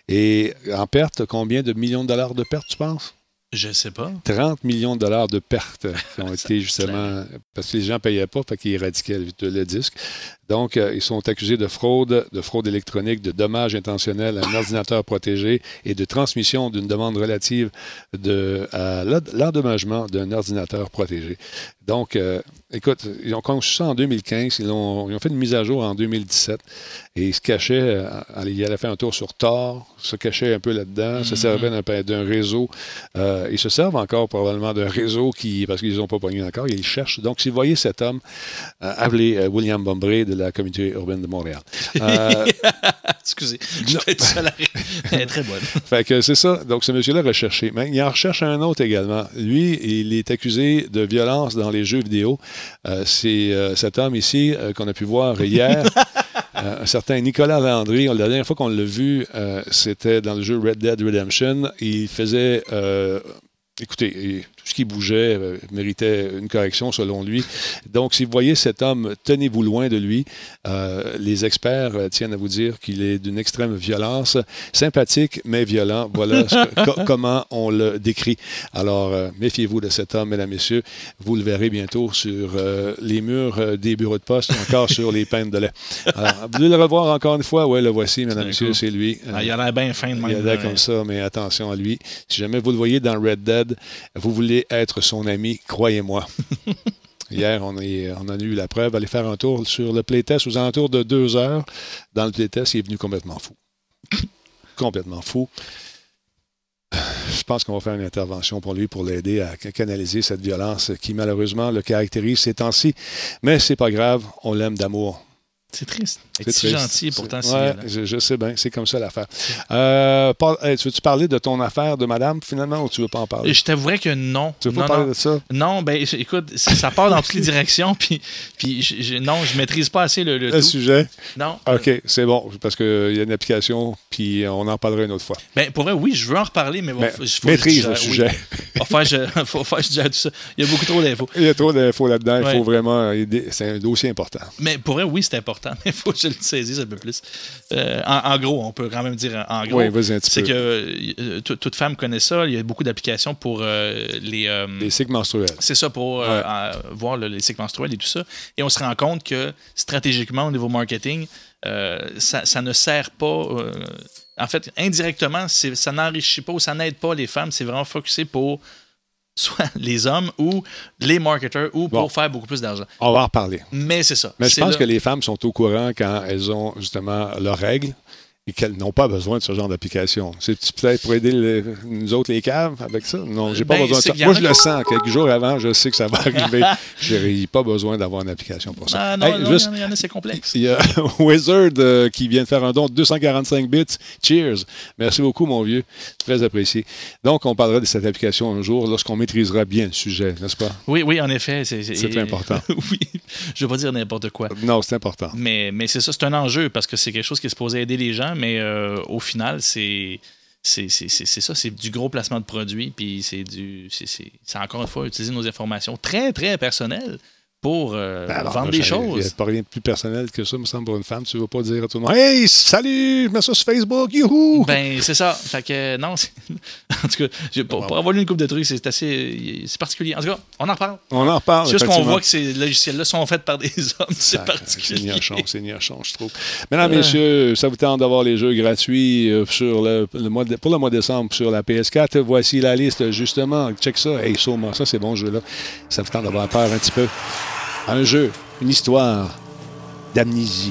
Et en perte, combien de millions de dollars de pertes, tu penses? Je ne sais pas. trente millions de dollars de pertes qui ont été justement... Parce que les gens ne payaient pas, fait qu'ils éradiquaient le, le disque. Donc, euh, ils sont accusés de fraude, de fraude électronique, de dommages intentionnels à un ordinateur protégé et de transmission d'une demande relative de, à l'endommagement d'un ordinateur protégé. Donc, euh, écoute, ils ont conçu ça en deux mille quinze, ils ont, ils ont fait une mise à jour en deux mille dix-sept et ils se cachaient, euh, ils allaient faire un tour sur Tor, se cachaient un peu là-dedans, mm-hmm. se servaient d'un, d'un réseau. Euh, ils se servent encore probablement d'un réseau qui, parce qu'ils n'ont pas pogné encore, ils cherchent. Donc, si vous voyez cet homme, euh, appelez euh, William Bombré de la communauté urbaine de Montréal. Euh, Excusez, je vais être seul à rire. Elle est très bonne. Fait que c'est ça. Donc, ce monsieur-là recherché. Mais il en recherche un autre également. Lui, il est accusé de violence dans les jeux vidéo. Euh, c'est euh, cet homme ici euh, qu'on a pu voir hier. Euh, un certain Nicolas Landry, la dernière fois qu'on l'a vu, euh, c'était dans le jeu Red Dead Redemption. Il faisait, euh, écoutez, tout ce qui bougeait euh, méritait une correction selon lui. Donc, si vous voyez cet homme, tenez-vous loin de lui. Euh, les experts euh, tiennent à vous dire qu'il est d'une extrême violence, sympathique mais violent. Voilà ce que, co- comment on le décrit. Alors, euh, méfiez-vous de cet homme, mesdames, messieurs. Vous le verrez bientôt sur euh, les murs euh, des bureaux de poste, encore sur les peintes de lait. Alors, vous voulez le revoir encore une fois? Oui, le voici, mesdames, messieurs, cool. C'est lui. Euh, ah, il a l'air bien fin de même. Il a l'air comme ça, mais attention à lui. Si jamais vous le voyez dans Red Dead, vous voulez être son ami, croyez-moi. Hier, on, est, on en a eu la preuve. Allez faire un tour sur le playtest aux alentours de deux heures. Dans le playtest, il est venu complètement fou. Complètement fou. Je pense qu'on va faire une intervention pour lui pour l'aider à canaliser cette violence qui, malheureusement, le caractérise ces temps-ci. Mais c'est pas grave, on l'aime d'amour. C'est triste. C'est être si triste. gentil et pourtant si ouais, violent. Je, je sais bien, c'est comme ça l'affaire. Euh, Paul, hey, tu veux-tu parler de ton affaire de madame, finalement, ou tu veux pas en parler? Je t'avouerais que non. Tu veux pas non, parler non. de ça? Non, ben écoute, ça part dans toutes les directions, puis, puis je, je, non, je maîtrise pas assez le, le, Le tout. sujet? Non. OK, euh, c'est bon, parce qu'il y a une application, puis on en parlera une autre fois. Ben, pour vrai, oui, je veux en reparler, mais, bon, mais faut, faut maîtrise que le je, sujet. Oui. Faut faire, je, faut faire, je gère tout ça. Il y a beaucoup trop d'infos. Il y a trop d'infos là-dedans, ouais. Il faut vraiment aider. C'est un dossier important. Mais pour vrai, oui, c'est important, mais il faut que je le saisisse un peu plus. Euh, en, en gros, on peut quand même dire en gros, oui, vas-y un petit c'est peu. que euh, t- toute femme connaît ça. Il y a beaucoup d'applications pour euh, les... Euh, les cycles menstruels. C'est ça, pour ouais. euh, euh, voir le, les cycles menstruels et tout ça. Et on se rend compte que stratégiquement, au niveau marketing, euh, ça, ça ne sert pas... Euh, en fait, indirectement, c'est, ça n'enrichit pas ou ça n'aide pas les femmes. C'est vraiment focusé pour soit les hommes ou les marketeurs ou pour bon. faire beaucoup plus d'argent. On va en reparler. Mais c'est ça. Mais je c'est pense là... que les femmes sont au courant quand elles ont justement leurs règles et qu'elles n'ont pas besoin de ce genre d'application. C'est peut-être pour aider le, nous autres les caves avec ça? Non, j'ai pas ben, besoin de ça. Moi, je le sens. Quelques jours avant, je sais que ça va arriver. J'ai pas besoin d'avoir une application pour ça. Ah, non, hey, non, juste, il y en a, c'est complexe. Il y a Wizard euh, qui vient de faire un don de deux cent quarante-cinq bits. Cheers! Merci beaucoup, mon vieux. Très apprécié. Donc, on parlera de cette application un jour lorsqu'on maîtrisera bien le sujet, n'est-ce pas? Oui, oui, en effet. C'est, c'est, c'est important. Oui, je ne vais pas dire n'importe quoi. Non, c'est important. Mais, mais c'est ça, c'est un enjeu parce que c'est quelque chose qui est supposé aider les gens, mais euh, au final, c'est, c'est, c'est, c'est, c'est ça, c'est du gros placement de produits, puis c'est du, c'est, c'est, c'est encore une fois utiliser nos informations très, très personnelles pour euh, ben alors, vendre des choses. Il n'y a pas rien de plus personnel que ça, me semble, pour une femme. Tu ne vas pas dire à tout le monde « Hey, salut, je mets ça sur Facebook, youhou! » Ben, c'est ça. Fait que, non, c'est... en tout cas, pour, pour avoir lu une couple de trucs, c'est assez c'est particulier. En tout cas, on en reparle. On en reparle, c'est juste qu'on voit que ces logiciels-là sont faits par des hommes. C'est ça, particulier. C'est niachon, c'est niachon, je trouve. Mesdames, euh... messieurs, ça vous tente d'avoir les jeux gratuits sur le, le mois de, pour le mois de décembre sur la P S quatre. Voici la liste, justement. Check ça. Hey, sûrement, ça, c'est bon, ce jeu-là. Ça vous tente d'avoir peur un petit peu. Un jeu, une histoire d'amnésie.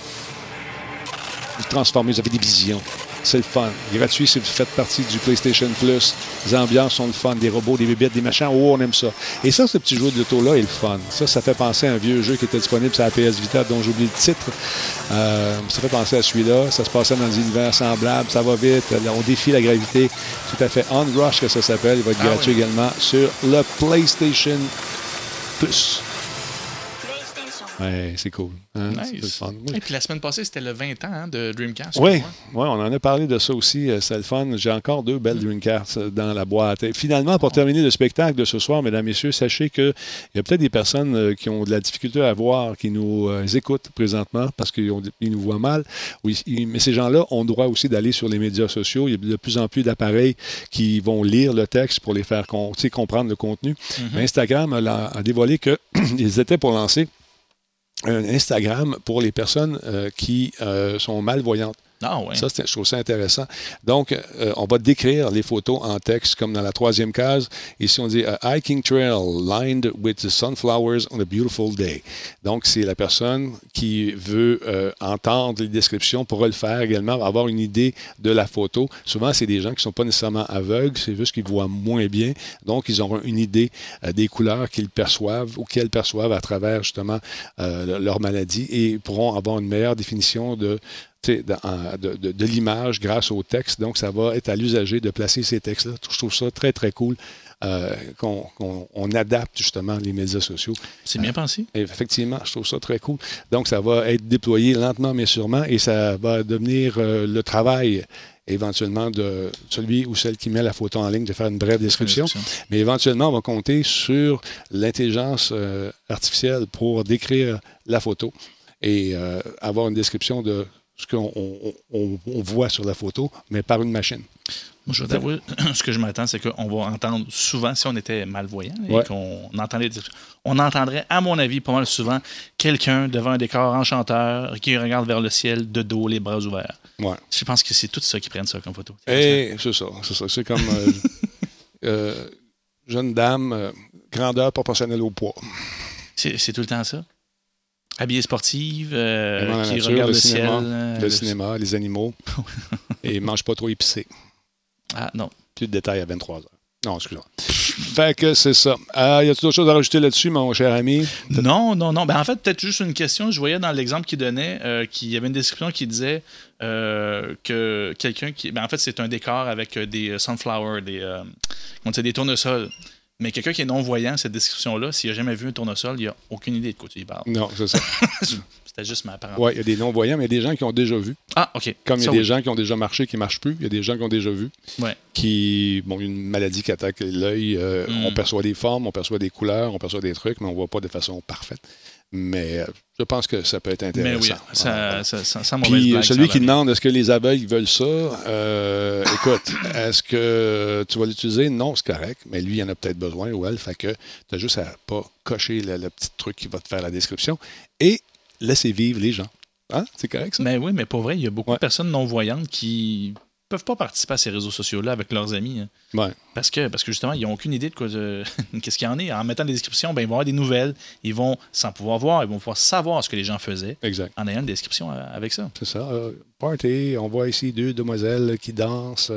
Vous transformez, vous avez des visions. C'est le fun. Gratuit si vous faites partie du PlayStation Plus. Les ambiances sont le fun. Des robots, des bébêtes, des machins. Oh, on aime ça. Et ça, ce petit jeu de l'auto-là est le fun. Ça, ça fait penser à un vieux jeu qui était disponible sur la P S Vita dont j'oublie le titre. Euh, ça fait penser à celui-là. Ça se passait dans des univers semblables. Ça va vite. On défie la gravité. Tout à fait. On Rush, que ça s'appelle. Il va être ah, gratuit oui. également sur le PlayStation Plus. Ouais, c'est cool. Hein? Nice. C'est le fun. Oui. Et puis la semaine passée, c'était le vingt ans hein, de Dreamcast. Oui, ouais, on en a parlé de ça aussi. C'est le fun. J'ai encore deux belles Dreamcasts dans la boîte. Et finalement, pour terminer le spectacle de ce soir, mesdames, messieurs, sachez qu'il y a peut-être des personnes qui ont de la difficulté à voir, qui nous euh, écoutent présentement parce qu'ils ont, ils nous voient mal. Oui, mais ces gens-là ont le droit aussi d'aller sur les médias sociaux. Il y a de plus en plus d'appareils qui vont lire le texte pour les faire con- comprendre le contenu. Mm-hmm. Instagram a, a dévoilé qu'ils étaient pour lancer un Instagram pour les personnes euh, qui euh, sont malvoyantes. Ah ouais. Ça, c'est, je trouve ça intéressant. Donc, euh, on va décrire les photos en texte, comme dans la troisième case. Ici, on dit « A hiking trail lined with sunflowers on a beautiful day ». Donc, c'est la personne qui veut euh, entendre les descriptions, pourra le faire également, avoir une idée de la photo. Souvent, c'est des gens qui ne sont pas nécessairement aveugles, c'est juste qu'ils voient moins bien. Donc, ils auront une idée euh, des couleurs qu'ils perçoivent ou qu'elles perçoivent à travers, justement, euh, leur maladie et pourront avoir une meilleure définition de De, de, de, de l'image grâce au texte. Donc, ça va être à l'usager de placer ces textes-là. Je trouve ça très, très cool. euh, qu'on, qu'on on adapte justement les médias sociaux. C'est bien pensé. Et effectivement, je trouve ça très cool. Donc, ça va être déployé lentement mais sûrement et ça va devenir euh, le travail éventuellement de celui ou celle qui met la photo en ligne de faire une brève description. Mais éventuellement, on va compter sur l'intelligence euh, artificielle pour décrire la photo et euh, avoir une description de ce qu'on on, on, on voit sur la photo, mais par une machine. Moi, je vais t'avouer, ce que je m'attends, c'est qu'on va entendre souvent, si on était malvoyant et ouais. qu'on entendait, on entendrait, à mon avis, pas mal souvent, quelqu'un devant un décor enchanteur qui regarde vers le ciel de dos, les bras ouverts. Ouais. Je pense que c'est tout ça qui prennent ça comme photo. Et c'est ça, c'est ça. C'est comme euh, euh, jeune dame, euh, grandeur proportionnelle au poids. C'est, c'est tout le temps ça? Habillée sportive, euh, qui nature, regarde le, le cinéma, ciel. Euh, le, le cinéma, les animaux. Et mange pas trop épicé. Ah, non. Plus de détails à vingt-trois heures. Non, excuse-moi. Fait que c'est ça. Euh, y a-t-il d'autres choses à rajouter là-dessus, mon cher ami? Non, non, non. Ben, en fait, peut-être juste une question. Je voyais dans l'exemple qu'il donnait euh, qu'il y avait une description qui disait euh, que quelqu'un qui. Ben, en fait, c'est un décor avec des sunflowers, des, euh, comment dire, des tournesols. Mais quelqu'un qui est non-voyant, cette description-là, s'il n'a jamais vu un tournesol, il n'a aucune idée de quoi tu y parles. Non, c'est ça. C'était juste ma parenthèse. Oui, il y a des non-voyants, mais il y a des gens qui ont déjà vu. Ah, OK. Comme il y a ça, des oui. gens qui ont déjà marché, qui ne marchent plus. Il y a des gens qui ont déjà vu. Ouais. Qui, bon, une maladie qui attaque l'œil. Euh, mm. On perçoit des formes, on perçoit des couleurs, on perçoit des trucs, mais on ne voit pas de façon parfaite. Mais euh, je pense que ça peut être intéressant. Mais oui, ça, ah, ça, ça, ça Puis blague, celui qui demande est-ce que les aveugles veulent ça, euh, écoute, est-ce que tu vas l'utiliser? Non, c'est correct, mais lui, il en a peut-être besoin ou elle, fait que tu as juste à pas cocher le, le petit truc qui va te faire la description et laisser vivre les gens. Hein? C'est correct, ça? Mais oui, mais pour vrai, il y a beaucoup ouais. de personnes non-voyantes qui peuvent pas participer à ces réseaux sociaux-là avec leurs amis. Hein. Ouais. Parce que, parce que justement, ils n'ont aucune idée de quoi de... qu'est-ce qu'il y en est. En mettant des descriptions, ben, ils vont avoir des nouvelles. Ils vont, sans pouvoir voir, ils vont pouvoir savoir ce que les gens faisaient. Exact. En ayant une description avec ça. C'est ça. Euh, party, on voit ici deux demoiselles qui dansent.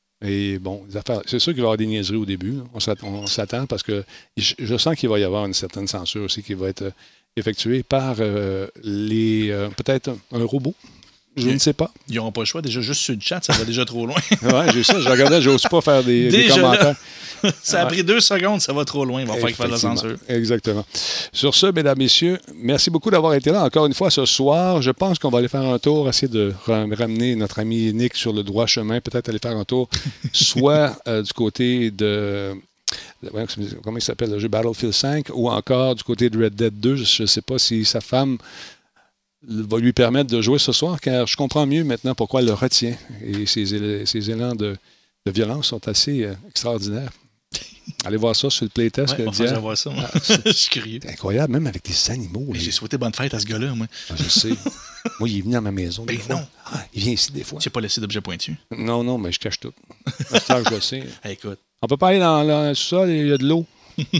Et bon, les affaires, c'est sûr qu'il va y avoir des niaiseries au début. On s'attend, on s'attend parce que je, je sens qu'il va y avoir une certaine censure aussi qui va être effectuée par euh, les euh, peut-être un, un robot. Je ne sais pas. Ils n'auront pas le choix. Déjà, juste sur le chat, ça va déjà trop loin. Oui, j'ai ça. Je regardais, j'ose pas faire des, des commentaires. Là, ça a pris deux secondes, ça va trop loin. Il va falloir qu'il fasse la censure. Exactement. Sur ce, mesdames, messieurs, merci beaucoup d'avoir été là encore une fois ce soir. Je pense qu'on va aller faire un tour, essayer de ramener notre ami Nick sur le droit chemin, peut-être aller faire un tour, soit euh, du côté de... Comment il s'appelle le jeu Battlefield cinq, ou encore du côté de Red Dead deux. Je ne sais pas si sa femme va lui permettre de jouer ce soir, car je comprends mieux maintenant pourquoi elle le retient. Et ses, él- ses élans de, de violence sont assez euh, extraordinaires. Allez voir ça sur le playtest. Ouais, que je vois ça, moi. Ah, je suis curieux. C'est incroyable, même avec des animaux. Mais j'ai souhaité bonne fête à ce gars-là, moi. Ah, je sais. Moi, il est venu à ma maison. Ben non. Ah, il vient ici des fois. Tu n'as pas laissé d'objet pointu. Non, non, mais je cache tout. C'est que je le sais. Hey, écoute. On peut pas aller dans, dans le sous-sol, il y a de l'eau.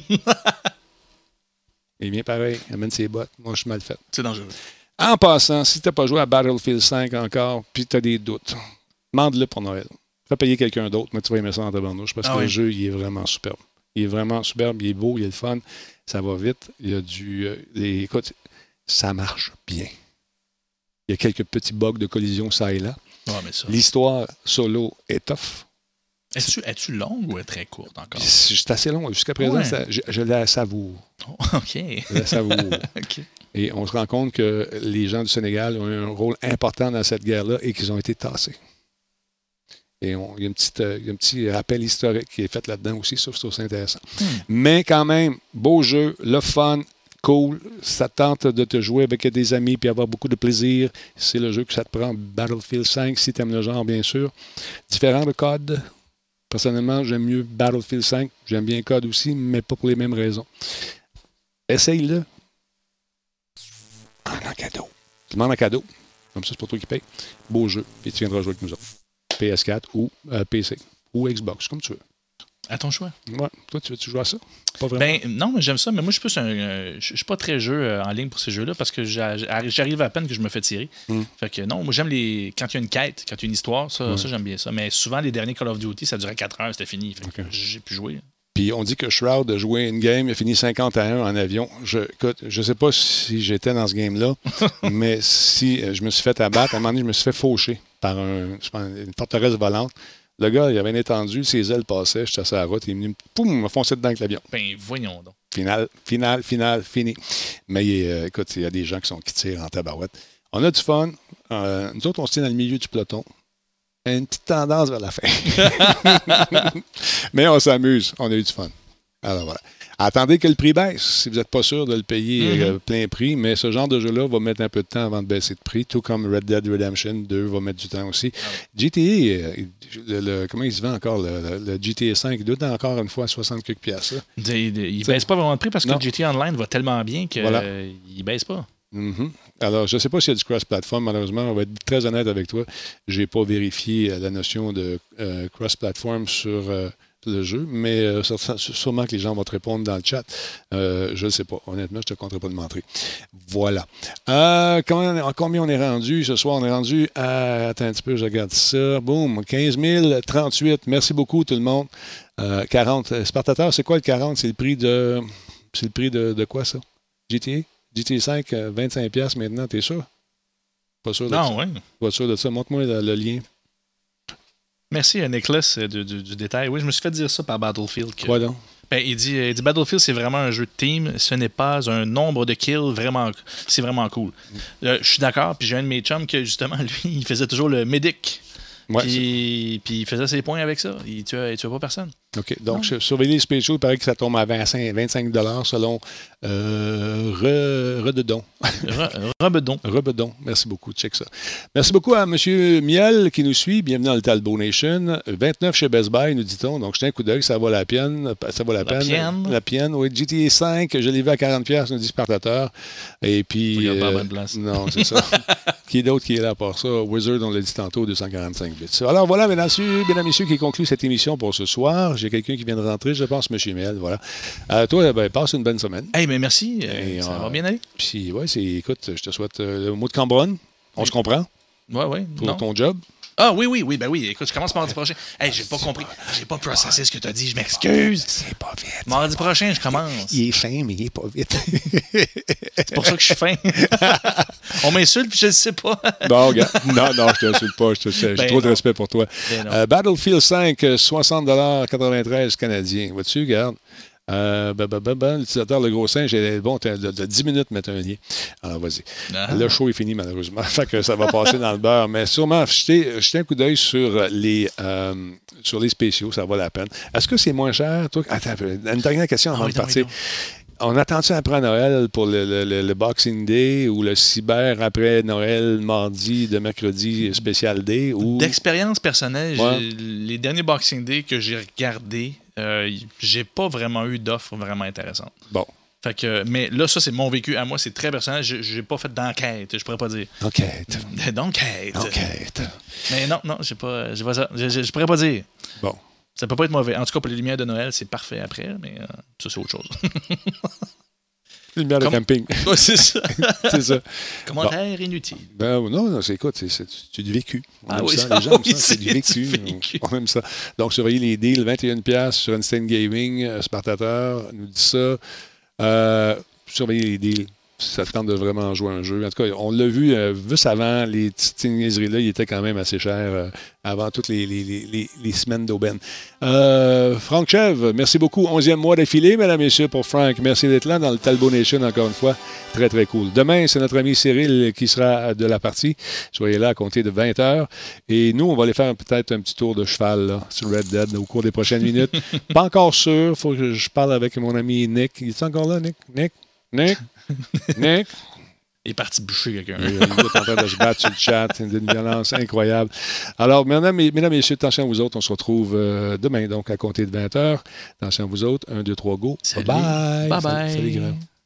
Il vient pareil, il amène ses bottes. Moi, je suis mal fait. C'est dangereux. En passant, si tu n'as pas joué à Battlefield cinq encore, puis tu as des doutes, demande-le pour Noël. Fais payer quelqu'un d'autre, mais tu vas aimer ça en tabarnouche, parce ah que oui. le jeu, il est vraiment superbe. Il est vraiment superbe, il est beau, il est le fun, ça va vite. Il y a du... Euh, les, écoute, ça marche bien. Il y a quelques petits bugs de collision, ça et là. Oh, mais ça... L'histoire solo est tough. Es-tu, es-tu longue ou est très courte encore? C'est assez long. Jusqu'à présent, ouais. ça, je, je la savoure. Oh, OK. Je la savoure. OK. Et on se rend compte que les gens du Sénégal ont eu un rôle important dans cette guerre-là et qu'ils ont été tassés. Et on, il, y a une petite, il y a un petit rappel historique qui est fait là-dedans aussi, ça, je trouve ça intéressant. Hmm. Mais quand même, beau jeu, le fun, cool, ça tente de te jouer avec des amis puis avoir beaucoup de plaisir. C'est le jeu que ça te prend, Battlefield cinq, si tu aimes le genre, bien sûr. Différent de C O D. Personnellement, j'aime mieux Battlefield cinq. J'aime bien C O D aussi, mais pas pour les mêmes raisons. Essaye-le. En cadeau. Tu demandes en cadeau. Comme ça, c'est pour toi qui paye. Beau jeu. Puis tu viendras jouer avec nous autres. P S quatre ou euh, P C. Ou Xbox, comme tu veux. À ton choix. Ouais. Toi, tu veux-tu jouer à ça? Pas vraiment. Ben, non, mais j'aime ça. Mais moi, je suis plus un. Euh, je suis pas très jeu euh, en ligne pour ces jeux-là parce que j'arrive à peine que je me fais tirer. Mm. Fait que non, moi, j'aime les. Quand il y a une quête, quand il y a une histoire, ça, mm. ça j'aime bien ça. Mais souvent, les derniers Call of Duty, ça durait quatre heures, c'était fini. Fait que okay. j'ai pu jouer. Puis on dit que Shroud a joué une game, il a fini cinquante à un en avion. Je écoute, je sais pas si j'étais dans ce game-là, mais si je me suis fait abattre, à un moment donné, je me suis fait faucher par un, une forteresse volante. Le gars, il avait étendu, ses ailes passaient, j'étais sur la route, il est venu, poum, m'a foncé dedans avec l'avion. Ben, voyons donc. Final, final, final, fini. Mais euh, écoute, il y a des gens qui, sont, qui tirent en tabarouette. On a du fun. Euh, nous autres, on se tient dans le milieu du peloton. Une petite tendance vers la fin. Mais on s'amuse. On a eu du fun. Alors voilà. Attendez que le prix baisse si vous n'êtes pas sûr de le payer mm-hmm. euh, plein prix, mais ce genre de jeu-là va mettre un peu de temps avant de baisser de prix, tout comme Red Dead Redemption deux va mettre du temps aussi. Ah oui. G T A, euh, le, le, comment il se vend encore, le, le, le G T A cinq, il doit être encore une fois soixante quelques piastres. Il ne baisse pas vraiment de prix parce que non. le G T A Online va tellement bien qu'il voilà. euh, ne baisse pas. Mm-hmm. Alors, je ne sais pas s'il y a du cross-platform, malheureusement. On va être très honnête avec toi. Je n'ai pas vérifié la notion de euh, cross-platform sur... Euh, le jeu, mais euh, sûrement que les gens vont te répondre dans le chat. Euh, je ne sais pas. Honnêtement, je ne te compterai pas de montrer. Voilà. Euh, combien, combien on est rendu ce soir? On est rendu à... Attends un petit peu, je regarde ça. Boum, quinze mille trente-huit. Merci beaucoup, tout le monde. Euh, quarante. Spartateur, c'est quoi le quarante? C'est le prix de... C'est le prix de, de quoi, ça? G T A? G T A cinq, vingt-cinq piastres maintenant, t'es sûr? Pas sûr de non, ça. oui. Pas sûr de ça. Montre-moi le, le lien. Merci à Nicholas du, du, du détail. Oui, je me suis fait dire ça par Battlefield. Que, Quoi donc? Ben, il, dit, il dit Battlefield, c'est vraiment un jeu de team. Ce n'est pas un nombre de kills. Vraiment, c'est vraiment cool. Mm. Euh, je suis d'accord. Puis j'ai un de mes chums que, justement, lui, il faisait toujours le medic. Ouais, puis, puis il faisait ses points avec ça. Il ne tuait, tuait pas personne. OK. Donc, je, surveiller les spéciaux, il paraît que ça tombe à vingt-cinq, vingt-cinq dollars selon euh, Re, Rededon. Re, Rebedon. Rebedon. Merci beaucoup. Check ça. Merci beaucoup à M. Miel qui nous suit. Bienvenue dans le Talbot Nation. vingt-neuf chez Best Buy, nous dit-on. Donc, jetez un coup d'œil. Ça vaut la peine. Ça vaut la, la peine. Pienne. La pienne. Oui. G T A cinq, je l'ai vu à quarante dollars, nous dit Spartateur. Et puis. Il euh, pas bonne place. Non, c'est ça. Qui est d'autre qui est là pour ça? Wizard, on l'a dit tantôt, deux cent quarante-cinq bits. Alors voilà, mesdames, mesdames, messieurs, qui conclut cette émission pour ce soir. J'ai quelqu'un qui vient de rentrer, je pense, M. Miel. Voilà. Euh, toi, ben, passe une bonne semaine. Hey, mais merci. Euh, ça euh, va bien aller. Puis, ouais, c'est, écoute, je te souhaite euh, le mot de Cambronne. On oui. se comprend? Oui, oui. Pour non. ton job. Ah oui, oui, oui, ben oui. Écoute, je commence mardi prochain. Hey, j'ai pas compris. J'ai pas processé ce que tu as dit, je m'excuse. C'est pas vite. Mardi prochain, je commence. Il est fin, mais il est pas vite. C'est pour ça que je suis fin. On m'insulte, puis je le sais pas. Bon, regarde. Non, non, je t'insulte pas. Je te sais. J'ai ben trop non. de respect pour toi. Ben euh, Battlefield cinq, soixante dollars quatre-vingt-treize canadiens. Vois-tu, regarde. Euh, ben, ben, ben, ben, l'utilisateur, le gros singe, est bon, de, de dix minutes, mettre un lien. Alors, vas-y. Ah. Le show est fini, malheureusement. Fait que ça va passer dans le beurre. Mais sûrement, jetez, jetez un coup d'œil sur les, euh, sur les spéciaux, ça vaut la peine. Est-ce que c'est moins cher? Toi? Attends, une dernière question avant ah, oui, de partir. Oui, on attend-tu après Noël pour le, le, le, le Boxing Day ou le cyber après Noël, mardi de mercredi spécial day? Ou... D'expérience personnelle, ouais. les derniers Boxing Day que j'ai regardés, euh, j'ai pas vraiment eu d'offres vraiment intéressantes. Bon. Fait que, mais là, ça, c'est mon vécu à moi, c'est très personnel. Je n'ai pas fait d'enquête, je pourrais pas dire. Enquête. D'enquête. Enquête. Mais non, non, j'ai pas, j'ai pas ça. Je, je, je pourrais pas dire. Bon. Ça peut pas être mauvais. En tout cas, pour les lumières de Noël, c'est parfait après, mais euh, ça, c'est autre chose. Les lumières Comme... de camping. Ouais, c'est ça. C'est ça. Commentaire bon. Inutile. Ben, non, non, c'est, écoute, c'est, c'est, c'est du vécu. On ah oui, ça. Ça, les gens oui, ça, c'est, c'est du vécu. Du vécu. On, on aime ça. Donc, surveillez les deals, vingt et un dollars sur Instant Gaming. Euh, Spartateur nous dit ça. Euh, surveillez les deals. Ça te tente de vraiment jouer un jeu. En tout cas, on l'a vu, euh, juste avant, les petites niaiseries-là, il était quand même assez cher euh, avant toutes les, les, les, les semaines d'aubaine. Euh, Franck Chev, merci beaucoup. onzième mois d'affilée, mesdames et messieurs, pour Franck. Merci d'être là dans le Talbot Nation, encore une fois. Très, très cool. Demain, c'est notre ami Cyril qui sera de la partie. Soyez là à compter de vingt heures. Et nous, on va aller faire peut-être un petit tour de cheval là, sur Red Dead au cours des prochaines minutes. Pas encore sûr. Il faut que je parle avec mon ami Nick. Il est encore là, Nick? Nick? Nick? Nick? Il est parti boucher quelqu'un. Il est en train de se battre sur le chat. C'est une violence incroyable. Alors, mesdames et messieurs, attention à vous autres. On se retrouve euh, demain, donc, à compter de vingt heures. Attention à vous autres. un, deux, trois, go. Salut. Bye bye. Bye bye. Salut, salut grand.